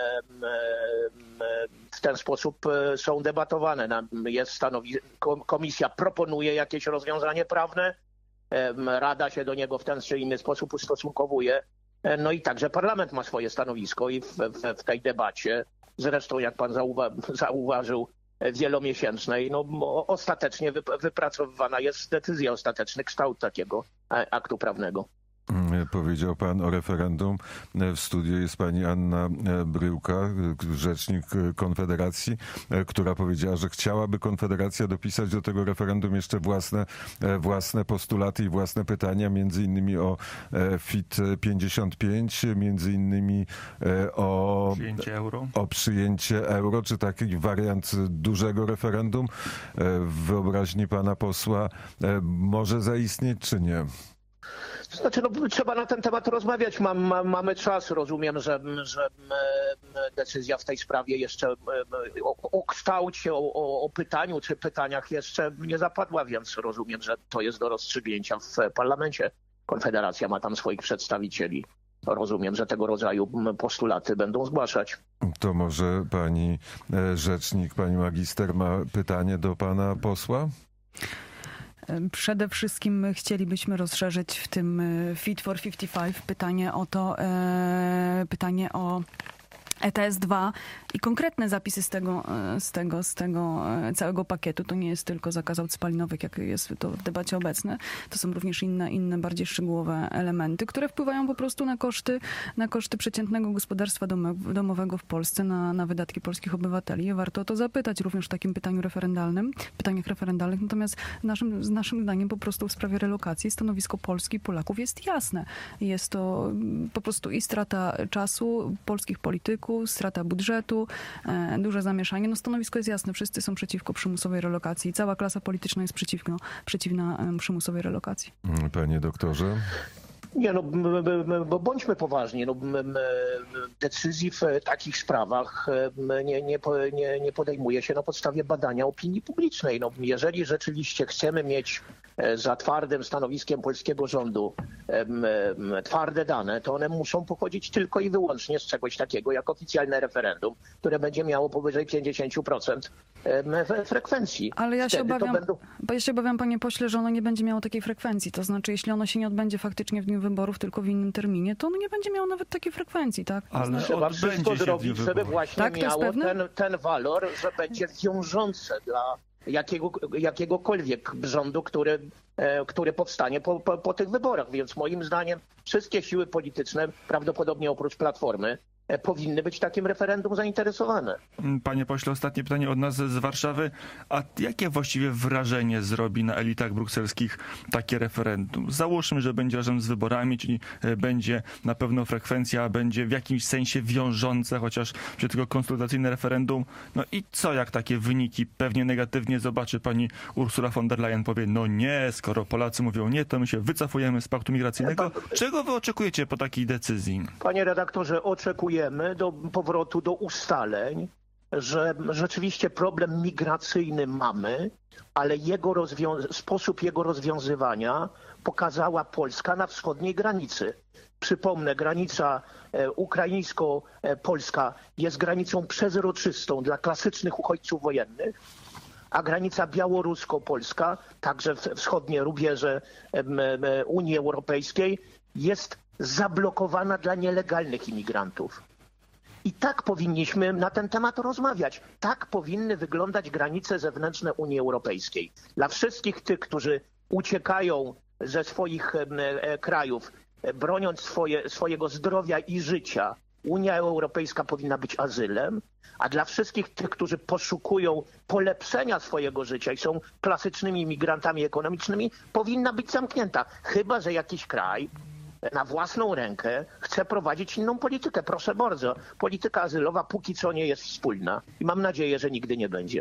w ten sposób są debatowane. Komisja proponuje jakieś rozwiązanie prawne, Rada się do niego w ten czy inny sposób ustosunkowuje. No i także Parlament ma swoje stanowisko i w tej debacie, zresztą jak pan zauważył, wielomiesięcznej, ostatecznie wypracowywana jest decyzja, ostateczny kształt takiego aktu prawnego. Powiedział pan o referendum. W studiu jest pani Anna Bryłka, rzecznik Konfederacji, która powiedziała, że chciałaby Konfederacja dopisać do tego referendum jeszcze własne postulaty i własne pytania, między innymi o Fit 55, między innymi o przyjęcie euro, czy taki wariant dużego referendum w wyobraźni pana posła może zaistnieć, czy nie? To znaczy, trzeba na ten temat rozmawiać. Mamy czas. Rozumiem, że decyzja w tej sprawie jeszcze o kształcie, o pytaniu czy pytaniach jeszcze nie zapadła, więc rozumiem, że to jest do rozstrzygnięcia w parlamencie. Konfederacja ma tam swoich przedstawicieli. Rozumiem, że tego rodzaju postulaty będą zgłaszać. To może pani rzecznik, pani magister ma pytanie do pana posła? Przede wszystkim chcielibyśmy rozszerzyć w tym Fit for 55 pytanie o ETS-2 i konkretne zapisy z tego całego pakietu. To nie jest tylko zakaz aut spalinowych, jak jest to w debacie obecne. To są również inne bardziej szczegółowe elementy, które wpływają po prostu na koszty przeciętnego gospodarstwa domowego w Polsce, na wydatki polskich obywateli. Warto o to zapytać również w takim pytaniach referendalnych. Natomiast naszym zdaniem po prostu w sprawie relokacji stanowisko Polski i Polaków jest jasne. Jest to po prostu i strata czasu polskich polityków, strata budżetu, duże zamieszanie. No stanowisko jest jasne. Wszyscy są przeciwko przymusowej relokacji. Cała klasa polityczna jest przeciwna przymusowej relokacji. Panie doktorze? Nie, bo bądźmy poważni. Decyzji w takich sprawach nie podejmuje się na podstawie badania opinii publicznej. Jeżeli rzeczywiście chcemy mieć za twardym stanowiskiem polskiego rządu twarde dane, to one muszą pochodzić tylko i wyłącznie z czegoś takiego jak oficjalne referendum, które będzie miało powyżej 50% frekwencji. Ale ja się obawiam, panie pośle, że ono nie będzie miało takiej frekwencji. To znaczy, jeśli ono się nie odbędzie faktycznie w dniu wyborów, tylko w innym terminie, to ono nie będzie miało nawet takiej frekwencji, tak? Ale trzeba wszystko zrobić, żeby właśnie miało ten walor, że będzie wiążące dla jakiegokolwiek rządu, który powstanie po tych wyborach. Więc moim zdaniem wszystkie siły polityczne, prawdopodobnie oprócz Platformy, powinny być takim referendum zainteresowane. Panie pośle, ostatnie pytanie od nas z Warszawy. A jakie właściwie wrażenie zrobi na elitach brukselskich takie referendum? Załóżmy, że będzie razem z wyborami, czyli będzie na pewno frekwencja, będzie w jakimś sensie wiążące, chociaż tylko konsultacyjne referendum. No i co, jak takie wyniki pewnie negatywnie zobaczy pani Ursula von der Leyen, powie, no nie, skoro Polacy mówią nie, to my się wycofujemy z paktu migracyjnego. Czego wy oczekujecie po takiej decyzji? Panie redaktorze, oczekujemy do powrotu do ustaleń, że rzeczywiście problem migracyjny mamy, ale sposób jego rozwiązywania pokazała Polska na wschodniej granicy. Przypomnę, granica ukraińsko-polska jest granicą przezroczystą dla klasycznych uchodźców wojennych, a granica białorusko-polska, także wschodnie rubieże Unii Europejskiej, jest zablokowana dla nielegalnych imigrantów. I tak powinniśmy na ten temat rozmawiać. Tak powinny wyglądać granice zewnętrzne Unii Europejskiej. Dla wszystkich tych, którzy uciekają ze swoich krajów, broniąc swojego zdrowia i życia, Unia Europejska powinna być azylem, a dla wszystkich tych, którzy poszukują polepszenia swojego życia i są klasycznymi imigrantami ekonomicznymi, powinna być zamknięta. Chyba że jakiś kraj na własną rękę chce prowadzić inną politykę. Proszę bardzo, polityka azylowa póki co nie jest wspólna i mam nadzieję, że nigdy nie będzie.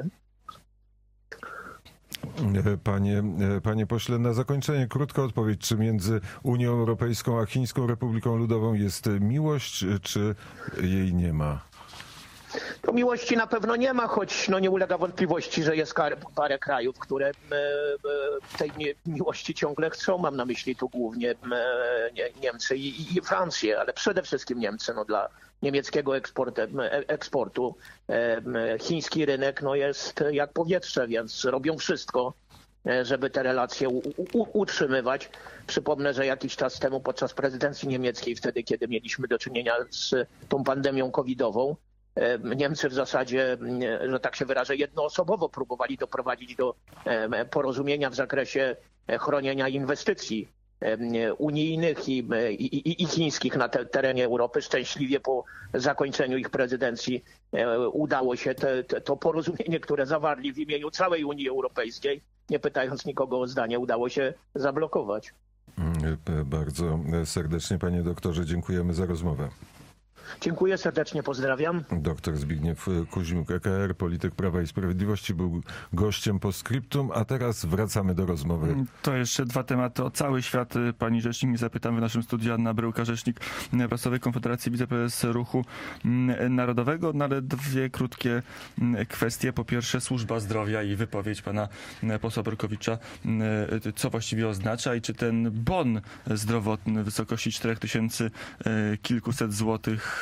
Panie pośle, na zakończenie krótka odpowiedź. Czy między Unią Europejską a Chińską Republiką Ludową jest miłość, czy jej nie ma? To miłości na pewno nie ma, choć nie ulega wątpliwości, że jest parę krajów, które tej miłości ciągle chcą. Mam na myśli tu głównie Niemcy i Francję, ale przede wszystkim Niemcy. Dla niemieckiego eksportu chiński rynek jest jak powietrze, więc robią wszystko, żeby te relacje utrzymywać. Przypomnę, że jakiś czas temu podczas prezydencji niemieckiej, wtedy kiedy mieliśmy do czynienia z tą pandemią covidową, Niemcy w zasadzie, że tak się wyrażę, jednoosobowo próbowali doprowadzić do porozumienia w zakresie chronienia inwestycji unijnych i chińskich na terenie Europy. Szczęśliwie po zakończeniu ich prezydencji udało się to porozumienie, które zawarli w imieniu całej Unii Europejskiej, nie pytając nikogo o zdanie, udało się zablokować. Bardzo serdecznie, panie doktorze, dziękujemy za rozmowę. Dziękuję serdecznie, pozdrawiam. Doktor Zbigniew Kuźmiuk, EKR, polityk Prawa i Sprawiedliwości, był gościem Postscriptum, a teraz wracamy do rozmowy. To jeszcze dwa tematy o cały świat. Pani rzecznik, nie zapytamy w naszym studiu. Anna Bryłka, rzecznik prasowej Konfederacji, wiceprezes Ruchu Narodowego, ale dwie krótkie kwestie. Po pierwsze, służba zdrowia i wypowiedź pana posła Borkowicza. Co właściwie oznacza i czy ten bon zdrowotny w wysokości 4000 kilkuset złotych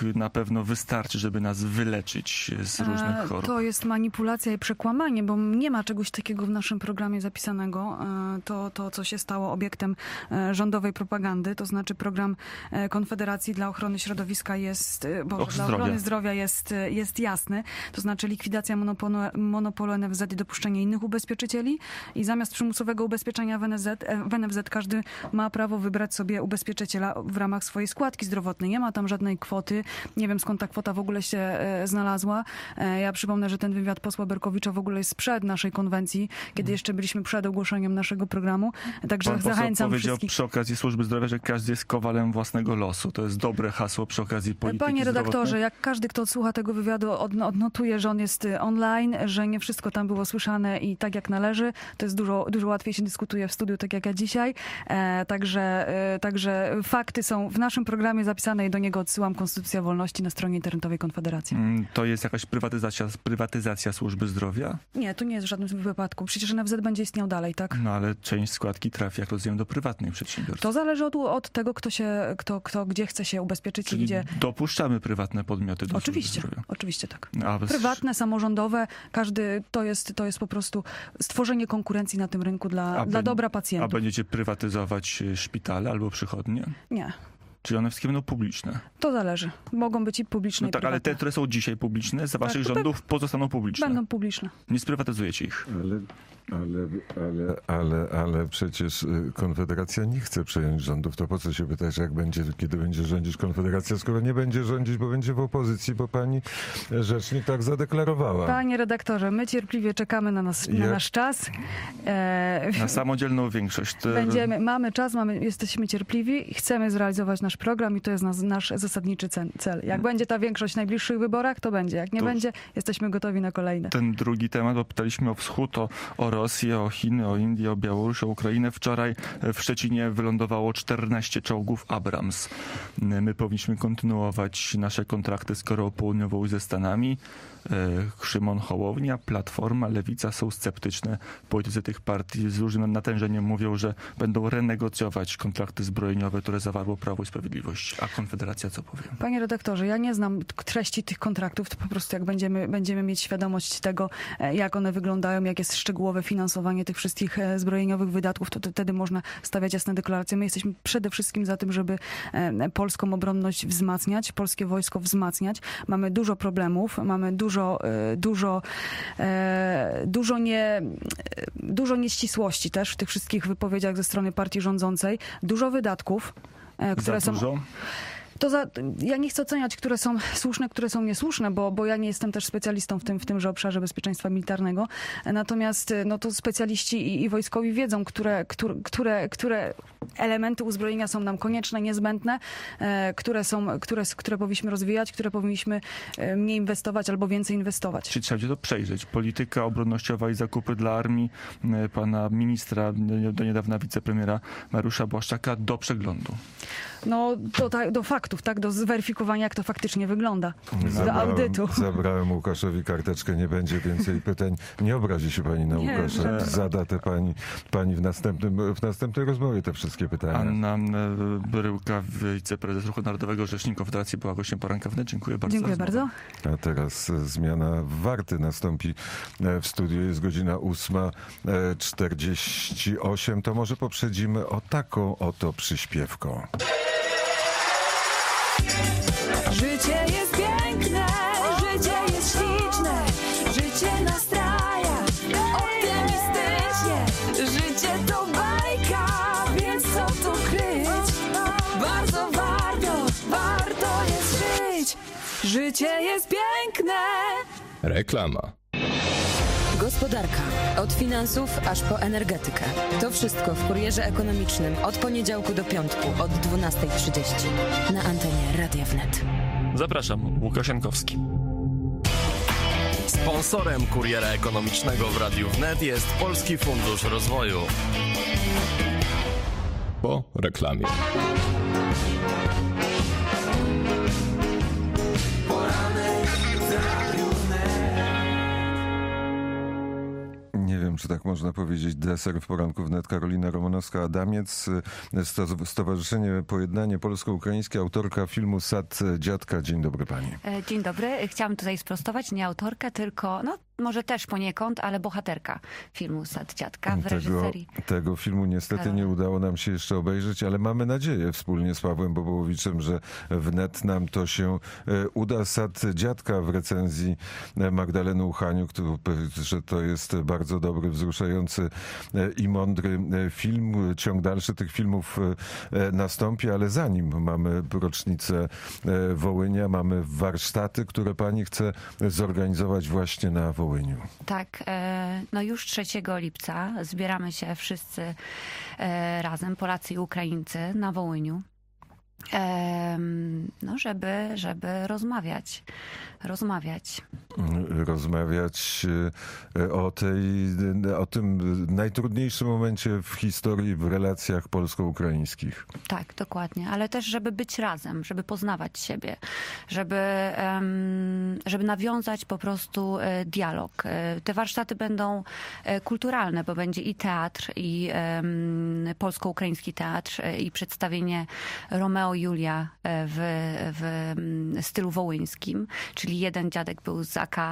na pewno wystarczy, żeby nas wyleczyć z różnych chorób. To jest manipulacja i przekłamanie, bo nie ma czegoś takiego w naszym programie zapisanego. To co się stało obiektem rządowej propagandy, to znaczy program Konfederacji dla ochrony środowiska dla ochrony zdrowia jest jasny. To znaczy likwidacja monopolu NFZ i dopuszczenie innych ubezpieczycieli i zamiast przymusowego ubezpieczenia w NFZ każdy ma prawo wybrać sobie ubezpieczyciela w ramach swojej składki zdrowotnej. Nie ma tam żadnej kwoty. Nie wiem, skąd ta kwota w ogóle się znalazła. Ja przypomnę, że ten wywiad posła Berkowicza w ogóle jest sprzed naszej konwencji, kiedy jeszcze byliśmy przed ogłoszeniem naszego programu. Także Pan zachęcam powiedział wszystkich. przy okazji służby zdrowia, że każdy jest kowalem własnego losu. To jest dobre hasło przy okazji polityki Panie redaktorze, zdrowotnej. jak każdy, kto odsłucha tego wywiadu, odnotuje, że on jest online, że nie wszystko tam było słyszane i tak jak należy, to jest dużo łatwiej się dyskutuje w studiu, tak jak ja dzisiaj. Także fakty są w naszym programie zapisane i do niego odsyłam. Konstytucja Wolności na stronie internetowej Konfederacji. To jest jakaś prywatyzacja służby zdrowia? Nie, to nie jest w żadnym wypadku. Przecież NFZ będzie istniał dalej, tak? No ale część składki trafi, jak rozumiem, do prywatnych przedsiębiorstw. To zależy od tego, kto gdzie chce się ubezpieczyć. Czyli gdzie dopuszczamy prywatne podmioty do Oczywiście, służby zdrowia. oczywiście tak. A Prywatne, samorządowe, każdy to jest po prostu stworzenie konkurencji na tym rynku dla dobra pacjentów. A będziecie prywatyzować szpitale albo przychodnie? Nie. Czyli one wszystkie będą publiczne? To zależy. Mogą być i publiczne, No tak, ale te, które są dzisiaj publiczne, za waszych rządów pozostaną publiczne. Będą publiczne. Nie sprywatyzujecie ich. Ale przecież Konfederacja nie chce przejąć rządów. To po co się pytać, kiedy będzie rządzić Konfederacja, skoro nie będzie rządzić, bo będzie w opozycji, bo pani rzecznik tak zadeklarowała. Panie redaktorze, my cierpliwie czekamy na nasz czas. Na samodzielną większość. Mamy czas, jesteśmy cierpliwi, chcemy zrealizować nasz program i to jest nasz zasadniczy cel. Jak będzie ta większość w najbliższych wyborach, to będzie. Jak nie będzie, jesteśmy gotowi na kolejne. Ten drugi temat, bo pytaliśmy o Wschód, o Rosję, o Chiny, o Indię, o Białoruś, o Ukrainę. Wczoraj w Szczecinie wylądowało 14 czołgów Abrams. My powinniśmy kontynuować nasze kontrakty z Koreą Południową i ze Stanami. Szymon Hołownia, Platforma, Lewica są sceptyczne. Politycy tych partii z różnym natężeniem mówią, że będą renegocjować kontrakty zbrojeniowe, które zawarło Prawo i Sprawiedliwość. A Konfederacja co powie? Panie redaktorze, ja nie znam treści tych kontraktów, to po prostu jak będziemy mieć świadomość tego, jak one wyglądają, jak jest szczegółowe finansowanie tych wszystkich zbrojeniowych wydatków, to wtedy można stawiać jasne deklaracje. My jesteśmy przede wszystkim za tym, żeby polską obronność wzmacniać, polskie wojsko wzmacniać. Mamy dużo problemów, mamy dużo nieścisłości też w tych wszystkich wypowiedziach ze strony partii rządzącej. Dużo wydatków, które są... Ja nie chcę oceniać, które są słuszne, które są niesłuszne, bo ja nie jestem też specjalistą w tymże obszarze bezpieczeństwa militarnego. Natomiast to specjaliści i wojskowi wiedzą, które elementy uzbrojenia są nam konieczne, niezbędne, które powinniśmy rozwijać, które powinniśmy mniej inwestować albo więcej inwestować. Czyli trzeba to przejrzeć. Polityka obronnościowa i zakupy dla armii pana ministra, do niedawna wicepremiera Mariusza Błaszczaka, do przeglądu. Do faktów, tak? Do zweryfikowania, jak to faktycznie wygląda. Do audytu. Zabrałem Łukaszowi karteczkę, nie będzie więcej pytań. Nie obrazi się pani na Łukasza. Zada te pani w następnej rozmowie te wszystkie pytania. Anna Bryłka, wiceprezes Ruchu Narodowego, rzecznik Konfederacji, była gościem poranka wnet. Dziękuję bardzo. Dziękuję bardzo. A teraz zmiana warty nastąpi w studiu. Jest godzina 8:48. To może poprzedzimy o taką oto przyśpiewką. Życie jest piękne, życie jest śliczne, życie nastraja optymistycznie. Życie to bajka, więc co tu kryć? Bardzo warto jest żyć. Życie jest piękne. Reklama. Gospodarka. Od finansów aż po energetykę. To wszystko w Kurierze Ekonomicznym od poniedziałku do piątku od 12:30 na antenie Radia Wnet. Zapraszam, Łukasz Jankowski. Sponsorem Kuriera Ekonomicznego w Radiu Wnet jest Polski Fundusz Rozwoju. Po reklamie. Nie wiem, czy tak można powiedzieć, deser w poranku wnet. Karolina Romanowska-Adamiec, Stowarzyszenie Pojednanie Polsko-Ukraińskie, autorka filmu Sad Dziadka. Dzień dobry pani. Dzień dobry. Chciałam tutaj sprostować, nie autorka, tylko może też poniekąd, ale bohaterka filmu Sad Dziadka w reżyserii. Tego filmu niestety nie udało nam się jeszcze obejrzeć, ale mamy nadzieję wspólnie z Pawłem Bobołowiczem, że wnet nam to się uda. Sad Dziadka w recenzji Magdaleny Uchaniuk, że to jest bardzo dobry, wzruszający i mądry film. Ciąg dalszy tych filmów nastąpi, ale zanim mamy rocznicę Wołynia, mamy warsztaty, które pani chce zorganizować właśnie na Wołyniu. Tak, już 3 lipca zbieramy się wszyscy razem, Polacy i Ukraińcy, na Wołyniu. Żeby rozmawiać o tym najtrudniejszym momencie w historii, w relacjach polsko-ukraińskich. Tak, dokładnie, ale też żeby być razem, żeby poznawać siebie, żeby nawiązać po prostu dialog. Te warsztaty będą kulturalne, bo będzie i teatr, i polsko-ukraiński teatr, i przedstawienie Romeo i Julia w stylu wołyńskim, czyli jeden dziadek był z AK,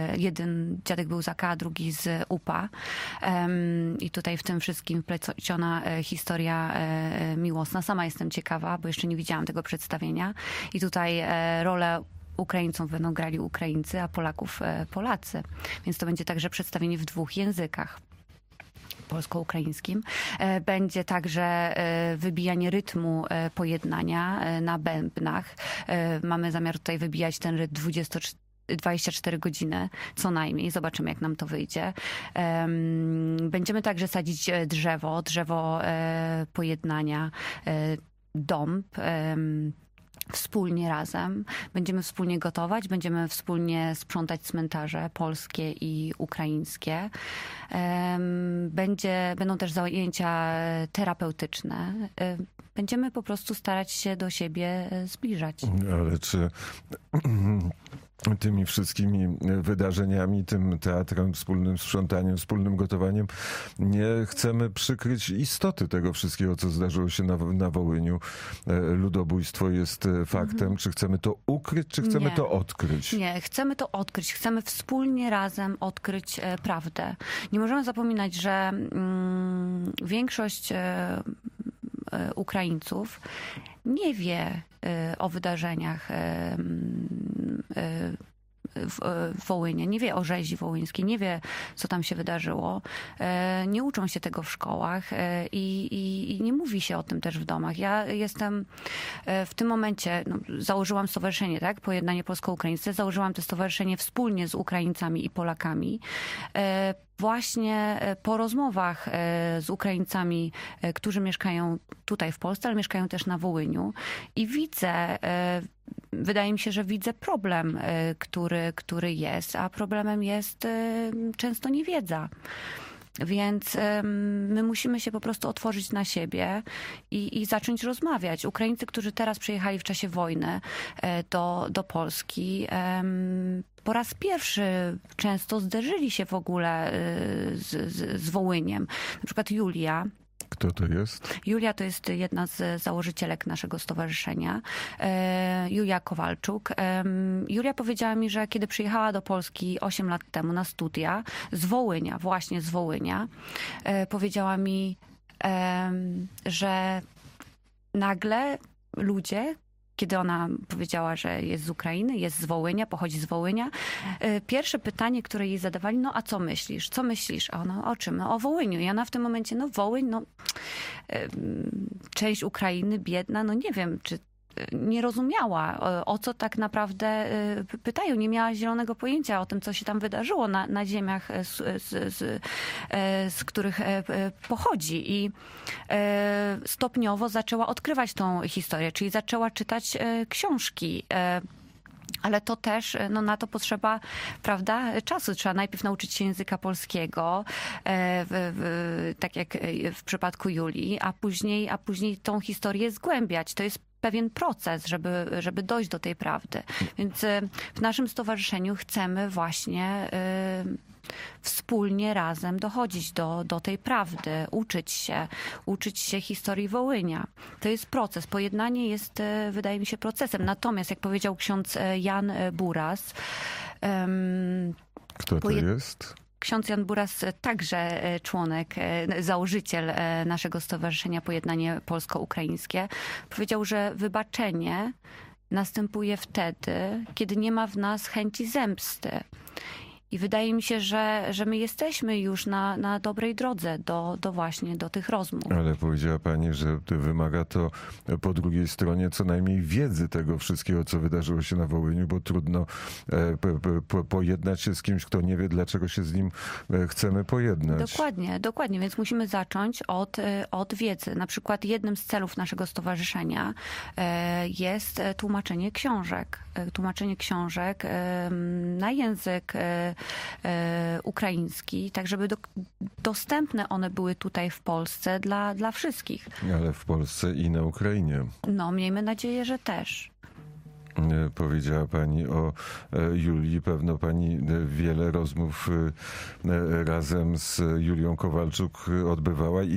a drugi z UPA. I tutaj w tym wszystkim wpleciona historia miłosna. Sama jestem ciekawa, bo jeszcze nie widziałam tego przedstawienia. I tutaj rolę Ukraińców będą grali Ukraińcy, a Polaków Polacy. Więc to będzie także przedstawienie w 2 językach. Polsko-ukraińskim. Będzie także wybijanie rytmu pojednania na bębnach. Mamy zamiar tutaj wybijać ten rytm 24 godziny co najmniej. Zobaczymy, jak nam to wyjdzie. Będziemy także sadzić drzewo pojednania, dąb. Wspólnie razem. Będziemy wspólnie gotować, będziemy wspólnie sprzątać cmentarze polskie i ukraińskie. Będą też zajęcia terapeutyczne. Będziemy po prostu starać się do siebie zbliżać. Ale czy tymi wszystkimi wydarzeniami, tym teatrem, wspólnym sprzątaniem, wspólnym gotowaniem, nie chcemy przykryć istoty tego wszystkiego, co zdarzyło się na Wołyniu? Ludobójstwo jest faktem. Czy chcemy to ukryć, czy chcemy to odkryć? Nie, chcemy to odkryć. Chcemy wspólnie razem odkryć prawdę. Nie możemy zapominać, że większość Ukraińców nie wie o wydarzeniach w Wołynie, nie wie o rzezi wołyńskiej, nie wie, co tam się wydarzyło. Nie uczą się tego w szkołach i nie mówi się o tym też w domach. Ja jestem w tym momencie, założyłam stowarzyszenie, tak? Pojednanie polsko-ukraińskie. Założyłam to stowarzyszenie wspólnie z Ukraińcami i Polakami. Właśnie po rozmowach z Ukraińcami, którzy mieszkają tutaj w Polsce, ale mieszkają też na Wołyniu i wydaje mi się, że widzę problem, który jest, a problemem jest często niewiedza. Więc my musimy się po prostu otworzyć na siebie i zacząć rozmawiać. Ukraińcy, którzy teraz przyjechali w czasie wojny do Polski, po raz pierwszy często zderzyli się w ogóle z Wołyniem. Na przykład Julia. Kto to jest? Julia to jest jedna z założycielek naszego stowarzyszenia. Julia Kowalczuk. Julia powiedziała mi, że kiedy przyjechała do Polski 8 lat temu na studia z Wołynia, właśnie z Wołynia, powiedziała mi, że nagle ludzie, kiedy ona powiedziała, że jest z Ukrainy, jest z Wołynia, pochodzi z Wołynia, pierwsze pytanie, które jej zadawali, a co myślisz? Co myślisz? A ona, o czym? O Wołyniu. I ona w tym momencie, Wołyń, część Ukrainy, biedna, nie wiem, czy nie rozumiała, o co tak naprawdę pytają. Nie miała zielonego pojęcia o tym, co się tam wydarzyło na ziemiach, z których pochodzi. I stopniowo zaczęła odkrywać tą historię, czyli zaczęła czytać książki. Ale to też, na to potrzeba, prawda, czasu. Trzeba najpierw nauczyć się języka polskiego, tak jak w przypadku Julii, a później tą historię zgłębiać. To jest pewien proces, żeby dojść do tej prawdy. Więc w naszym stowarzyszeniu chcemy właśnie wspólnie razem dochodzić do tej prawdy, uczyć się historii Wołynia. To jest proces. Pojednanie jest, wydaje mi się, procesem. Natomiast, jak powiedział ksiądz Jan Buras... Kto to jest? Ksiądz Jan Buras, także członek, założyciel naszego stowarzyszenia Pojednanie Polsko-Ukraińskie, powiedział, że wybaczenie następuje wtedy, kiedy nie ma w nas chęci zemsty. I wydaje mi się, że my jesteśmy już na dobrej drodze właśnie do tych rozmów. Ale powiedziała pani, że wymaga to po drugiej stronie co najmniej wiedzy tego wszystkiego, co wydarzyło się na Wołyniu, bo trudno pojednać się z kimś, kto nie wie, dlaczego się z nim chcemy pojednać. Dokładnie. Więc musimy zacząć od wiedzy. Na przykład jednym z celów naszego stowarzyszenia jest tłumaczenie książek. Na język ukraiński, tak żeby dostępne one były tutaj w Polsce dla wszystkich. Ale w Polsce i na Ukrainie. No, miejmy nadzieję, że też. Powiedziała pani o Julii. Pewno pani wiele rozmów razem z Julią Kowalczuk odbywała. I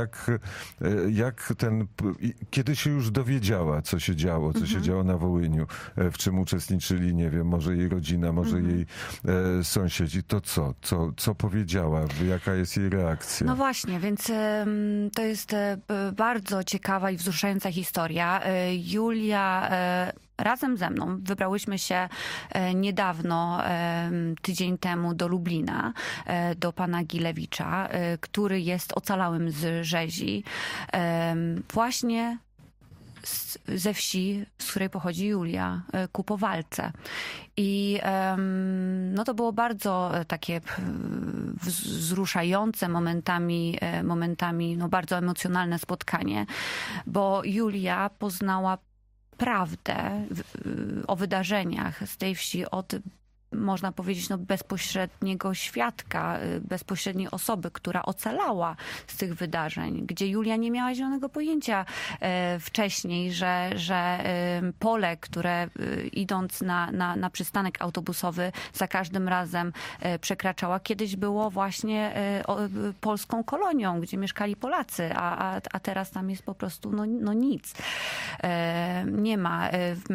kiedy się już dowiedziała, co się działo, na Wołyniu, w czym uczestniczyli, nie wiem, może jej rodzina, może jej sąsiedzi, to co powiedziała? Jaka jest jej reakcja? No właśnie, więc to jest bardzo ciekawa i wzruszająca historia. Julia razem ze mną wybrałyśmy się niedawno, tydzień temu, do Lublina, do pana Gilewicza, który jest ocalałym z rzezi, właśnie ze wsi, z której pochodzi Julia, ku Powalce. I no to było bardzo takie wzruszające momentami no bardzo emocjonalne spotkanie, bo Julia poznała prawdę o wydarzeniach z tej wsi od, można powiedzieć, no bezpośredniego świadka, bezpośredniej osoby, która ocalała z tych wydarzeń, gdzie Julia nie miała zielonego pojęcia wcześniej, że pole, które idąc na przystanek autobusowy za każdym razem przekraczała, kiedyś było właśnie polską kolonią, gdzie mieszkali Polacy, a teraz tam jest po prostu no nic. Nie ma.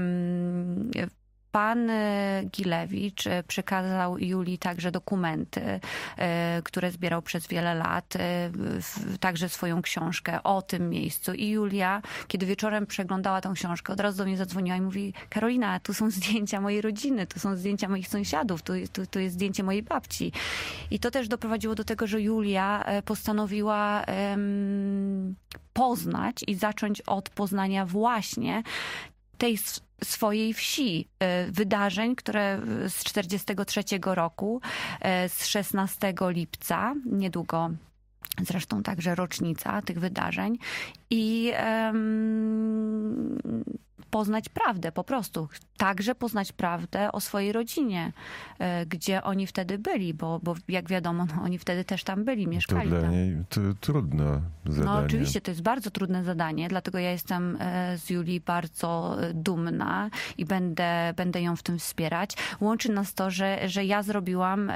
Pan Gilewicz przekazał Julii także dokumenty, które zbierał przez wiele lat, także swoją książkę o tym miejscu. I Julia, kiedy wieczorem przeglądała tą książkę, od razu do mnie zadzwoniła i mówi: Karolina, tu są zdjęcia mojej rodziny, tu są zdjęcia moich sąsiadów, tu jest zdjęcie mojej babci. I to też doprowadziło do tego, że Julia postanowiła poznać i zacząć od poznania właśnie tej swojej wsi, wydarzeń, które z 1943 roku, z 16 lipca, niedługo zresztą także rocznica tych wydarzeń, i poznać prawdę po prostu. Także poznać prawdę o swojej rodzinie, gdzie oni wtedy byli, bo jak wiadomo, no, oni wtedy też tam byli, mieszkali tam. To dla niej trudne zadanie. No oczywiście, to jest bardzo trudne zadanie, dlatego ja jestem z Julii bardzo dumna i będę ją w tym wspierać. Łączy nas to, że ja zrobiłam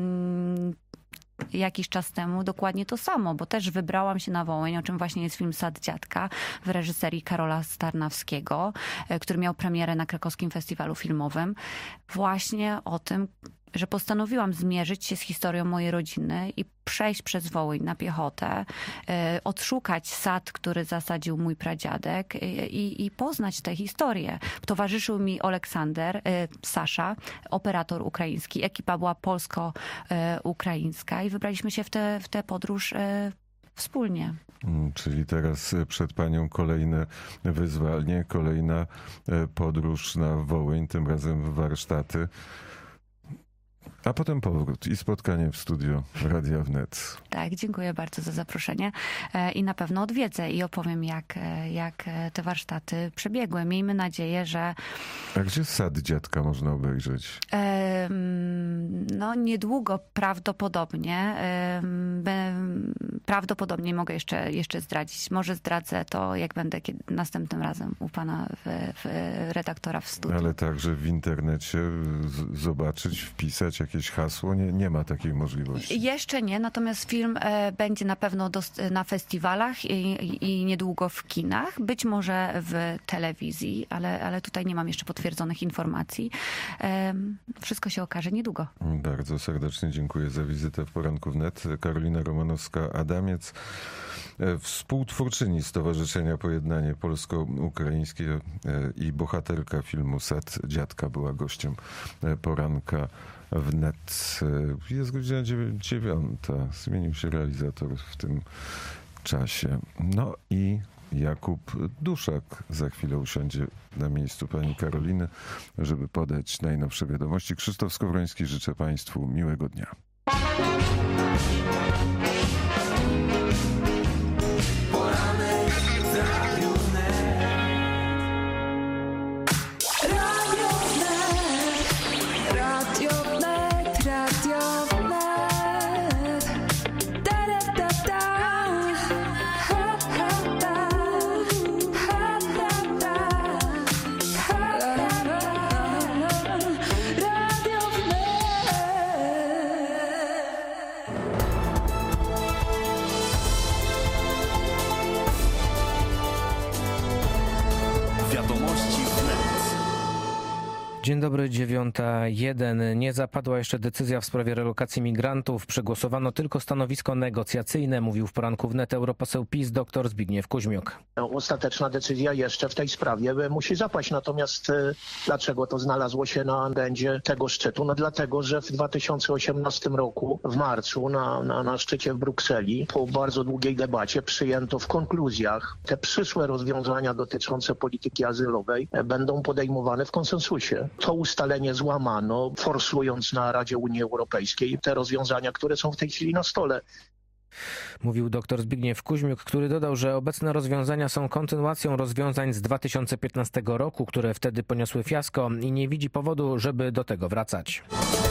jakiś czas temu dokładnie to samo, bo też wybrałam się na Wołyń, o czym właśnie jest film Sad Dziadka w reżyserii Karola Starnawskiego, który miał premierę na krakowskim festiwalu filmowym. Właśnie o tym, że postanowiłam zmierzyć się z historią mojej rodziny i przejść przez Wołyń na piechotę, odszukać sad, który zasadził mój pradziadek i poznać tę historię. Towarzyszył mi Aleksander, Sasza, operator ukraiński. Ekipa była polsko-ukraińska i wybraliśmy się w tę podróż wspólnie. Czyli teraz przed panią kolejne wyzwanie, kolejna podróż na Wołyń, tym razem w warsztaty. A potem powrót i spotkanie w studio Radia Wnet. Tak, dziękuję bardzo za zaproszenie i na pewno odwiedzę i opowiem, jak te warsztaty przebiegły. Miejmy nadzieję, że... A gdzie Sad Dziadka można obejrzeć? no niedługo prawdopodobnie mogę jeszcze zdradzić. Może zdradzę to, jak będę następnym razem u pana redaktora w studiu. Ale także w internecie zobaczyć, wpisać jakieś hasło? Nie ma takiej możliwości. Jeszcze nie, natomiast film będzie na pewno na festiwalach i niedługo w kinach. Być może w telewizji, ale tutaj nie mam jeszcze potwierdzonych informacji. Wszystko się okaże niedługo. Bardzo serdecznie dziękuję za wizytę w Poranku Wnet. Karolina Romanowska-Adamiec, współtwórczyni Stowarzyszenia Pojednanie Polsko-Ukraińskie i bohaterka filmu Sad Dziadka, była gościem Poranka Wnet. Jest godzina 9. Zmienił się realizator w tym czasie. No i Jakub Duszak za chwilę usiądzie na miejscu pani Karoliny, żeby podać najnowsze wiadomości. Krzysztof Skowroński, życzę państwu miłego dnia. Dzień dobry, 9:01. Nie zapadła jeszcze decyzja w sprawie relokacji migrantów. Przegłosowano tylko stanowisko negocjacyjne, mówił w Poranku Wnet europoseł PiS dr Zbigniew Kuźmiuk. Ostateczna decyzja jeszcze w tej sprawie musi zapaść. Natomiast dlaczego to znalazło się na agendzie tego szczytu? No dlatego, że w 2018 roku w marcu na szczycie w Brukseli po bardzo długiej debacie przyjęto w konkluzjach te przyszłe rozwiązania dotyczące polityki azylowej będą podejmowane w konsensusie. To ustalenie złamano, forsując na Radzie Unii Europejskiej te rozwiązania, które są w tej chwili na stole. Mówił dr Zbigniew Kuźmiuk, który dodał, że obecne rozwiązania są kontynuacją rozwiązań z 2015 roku, które wtedy poniosły fiasko i nie widzi powodu, żeby do tego wracać.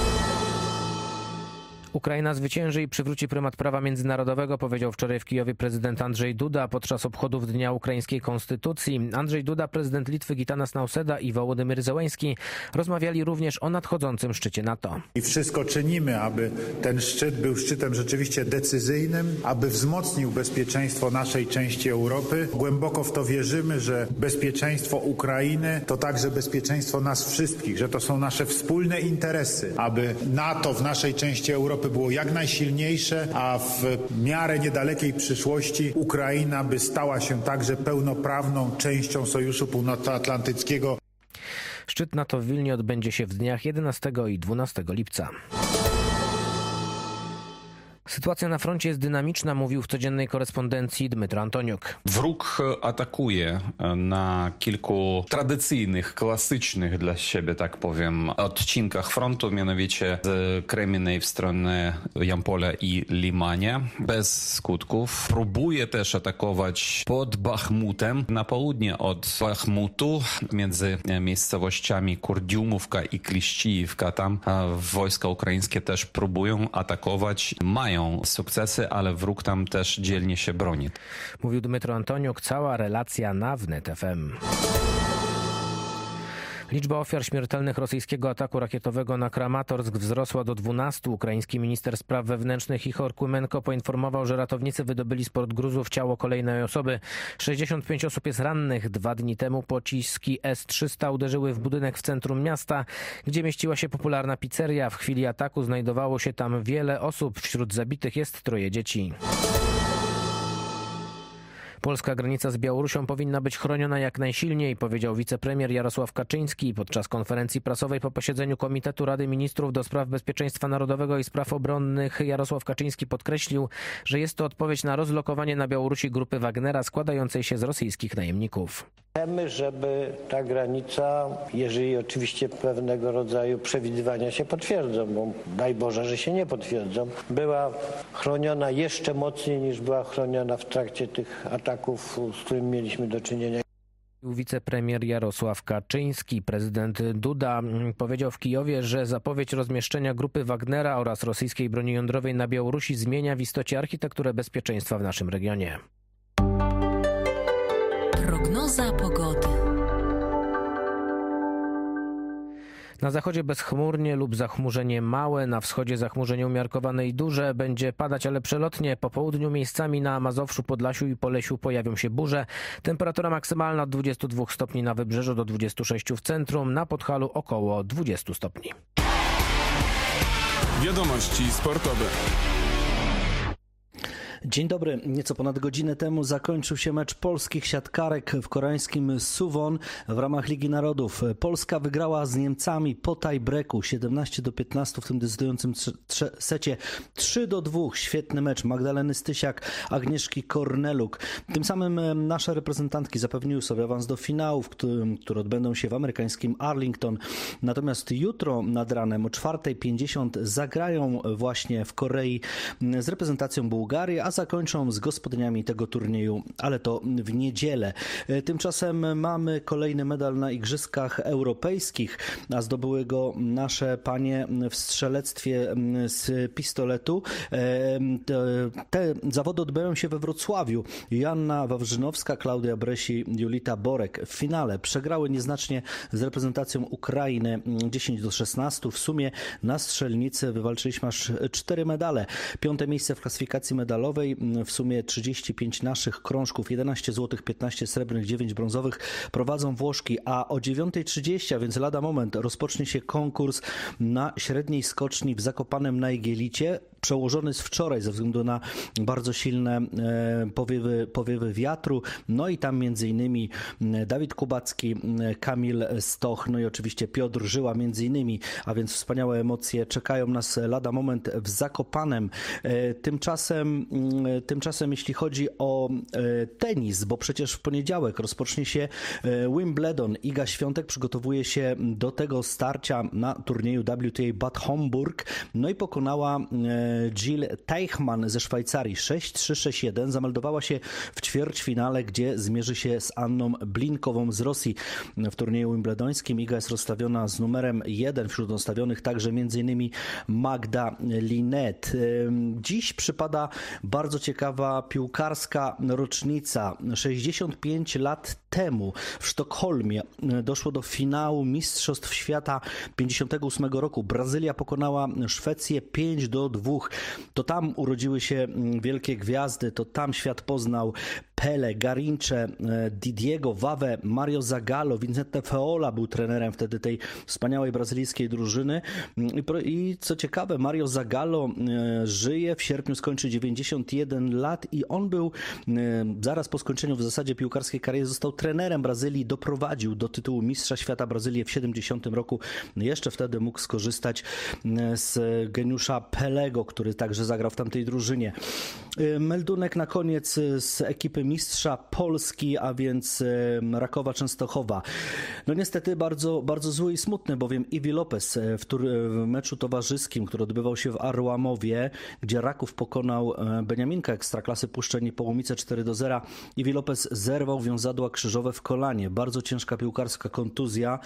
Ukraina zwycięży i przywróci prymat prawa międzynarodowego, powiedział wczoraj w Kijowie prezydent Andrzej Duda podczas obchodów Dnia Ukraińskiej Konstytucji. Andrzej Duda, prezydent Litwy Gitanas Nauseda i Wołodymyr Zełenski rozmawiali również o nadchodzącym szczycie NATO. I wszystko czynimy, aby ten szczyt był szczytem rzeczywiście decyzyjnym, aby wzmocnił bezpieczeństwo naszej części Europy. Głęboko w to wierzymy, że bezpieczeństwo Ukrainy to także bezpieczeństwo nas wszystkich, że to są nasze wspólne interesy, aby NATO w naszej części Europy było jak najsilniejsze, a w miarę niedalekiej przyszłości Ukraina by stała się także pełnoprawną częścią Sojuszu Północnoatlantyckiego. Szczyt NATO w Wilnie odbędzie się w dniach 11 i 12 lipca. Sytuacja na froncie jest dynamiczna, mówił w codziennej korespondencji Dmytro Antoniuk. Wróg atakuje na kilku tradycyjnych, klasycznych dla siebie, tak powiem, odcinkach frontu, mianowicie z Kreminej w stronę Jampola i Limanie, bez skutków. Próbuje też atakować pod Bachmutem, na południe od Bachmutu, między miejscowościami Kurdiumówka i Kliścijówka. Tam wojska ukraińskie też próbują atakować, mają sukcesy, ale wróg tam też dzielnie się broni. Mówił Dmytro Antoniuk, cała relacja na Wnet FM. Liczba ofiar śmiertelnych rosyjskiego ataku rakietowego na Kramatorsk wzrosła do 12. Ukraiński minister spraw wewnętrznych Ichor Kłymenko poinformował, że ratownicy wydobyli spod gruzów ciało kolejnej osoby. 65 osób jest rannych. 2 dni temu pociski S-300 uderzyły w budynek w centrum miasta, gdzie mieściła się popularna pizzeria. W chwili ataku znajdowało się tam wiele osób. Wśród zabitych jest 3 dzieci. Polska granica z Białorusią powinna być chroniona jak najsilniej, powiedział wicepremier Jarosław Kaczyński podczas konferencji prasowej po posiedzeniu Komitetu Rady Ministrów do Spraw Bezpieczeństwa Narodowego i Spraw Obronnych. Jarosław Kaczyński podkreślił, że jest to odpowiedź na rozlokowanie na Białorusi grupy Wagnera składającej się z rosyjskich najemników. Chcemy, żeby ta granica, jeżeli oczywiście pewnego rodzaju przewidywania się potwierdzą, bo daj Boże, że się nie potwierdzą, była chroniona jeszcze mocniej niż była chroniona w trakcie tych ataków, z którymi mieliśmy do czynienia. Wicepremier Jarosław Kaczyński. Prezydent Duda powiedział w Kijowie, że zapowiedź rozmieszczenia grupy Wagnera oraz rosyjskiej broni jądrowej na Białorusi zmienia w istocie architekturę bezpieczeństwa w naszym regionie. Prognoza pogody. Na zachodzie bezchmurnie lub zachmurzenie małe, na wschodzie zachmurzenie umiarkowane i duże. Będzie padać, ale przelotnie. Po południu miejscami na Mazowszu, Podlasiu i Polesiu pojawią się burze. Temperatura maksymalna od 22 stopni na wybrzeżu do 26 w centrum, na Podhalu około 20 stopni. Wiadomości sportowe. Dzień dobry. Nieco ponad godzinę temu zakończył się mecz polskich siatkarek w koreańskim Suwon w ramach Ligi Narodów. Polska wygrała z Niemcami po tie-breaku 17-15 w tym decydującym secie 3-2. Świetny mecz Magdaleny Stysiak, Agnieszki Korneluk. Tym samym nasze reprezentantki zapewniły sobie awans do finałów, które odbędą się w amerykańskim Arlington. Natomiast jutro nad ranem o 4:50 zagrają właśnie w Korei z reprezentacją Bułgarii, a zakończą z gospodyniami tego turnieju, ale to w niedzielę. Tymczasem mamy kolejny medal na Igrzyskach Europejskich, a zdobyły go nasze panie w strzelectwie z pistoletu. Te zawody odbywają się we Wrocławiu. Joanna Wawrzynowska, Klaudia Bresi, Julita Borek w finale przegrały nieznacznie z reprezentacją Ukrainy 10-16. W sumie na strzelnicy wywalczyliśmy aż 4 medale. 5. miejsce w klasyfikacji medalowej, w sumie 35 naszych krążków, 11 złotych, 15 srebrnych, 9 brązowych prowadzą Włoszki, a o 9:30, a więc lada moment, rozpocznie się konkurs na średniej skoczni w Zakopanem na Igielicie, przełożony z wczoraj ze względu na bardzo silne powiewy wiatru. No i tam między innymi Dawid Kubacki, Kamil Stoch, no i oczywiście Piotr Żyła między innymi, a więc wspaniałe emocje czekają nas lada moment w Zakopanem. Tymczasem jeśli chodzi o tenis, bo przecież w poniedziałek rozpocznie się Wimbledon. Iga Świątek przygotowuje się do tego starcia na turnieju WTA Bad Homburg, no i pokonała Jill Teichmann ze Szwajcarii 6-3, 6-1. Zameldowała się w ćwierćfinale, gdzie zmierzy się z Anną Blinkową z Rosji w turnieju wimbledońskim. Iga jest rozstawiona z numerem 1, wśród rozstawionych także m.in. Magda Linette. Dziś przypada bardzo ciekawa piłkarska rocznica. 65 lat temu w Sztokholmie doszło do finału Mistrzostw Świata 58 roku. Brazylia pokonała Szwecję 5-2. To tam urodziły się wielkie gwiazdy, to tam świat poznał Pele, Garincze, Didiego, Vavę, Mario Zagallo, Vicente Feola był trenerem wtedy tej wspaniałej brazylijskiej drużyny. I co ciekawe, Mario Zagallo żyje, w sierpniu skończy 91 lat i on był zaraz po skończeniu w zasadzie piłkarskiej kariery, został trenerem Brazylii, doprowadził do tytułu Mistrza Świata Brazylię w 70 roku. Jeszcze wtedy mógł skorzystać z geniusza Pelego, który także zagrał w tamtej drużynie. Meldunek na koniec z ekipy mistrza Polski, a więc Rakowa Częstochowa. No niestety bardzo, bardzo zły i smutny, bowiem Iwi Lopez w meczu towarzyskim, który odbywał się w Arłamowie, gdzie Raków pokonał Beniaminka Ekstraklasy Puszczeń Połomice 4-0. Iwi Lopez zerwał wiązadła krzyżowe w kolanie. Bardzo ciężka piłkarska kontuzja.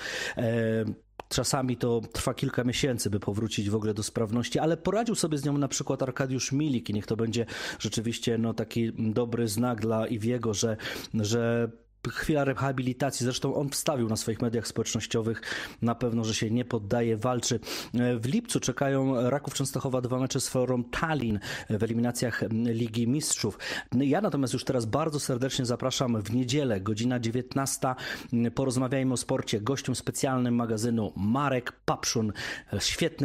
Czasami to trwa kilka miesięcy, by powrócić w ogóle do sprawności, ale poradził sobie z nią na przykład Arkadiusz Milik i niech to będzie rzeczywiście taki dobry znak dla Iwiego, że chwila rehabilitacji, zresztą on wstawił na swoich mediach społecznościowych na pewno, że się nie poddaje, walczy. W lipcu czekają Raków Częstochowa 2 mecze z Forą Tallinn w eliminacjach Ligi Mistrzów. Ja natomiast już teraz bardzo serdecznie zapraszam w niedzielę, godzina 19. Porozmawiajmy o sporcie. Gościem specjalnym magazynu Marek Papszun. Świetny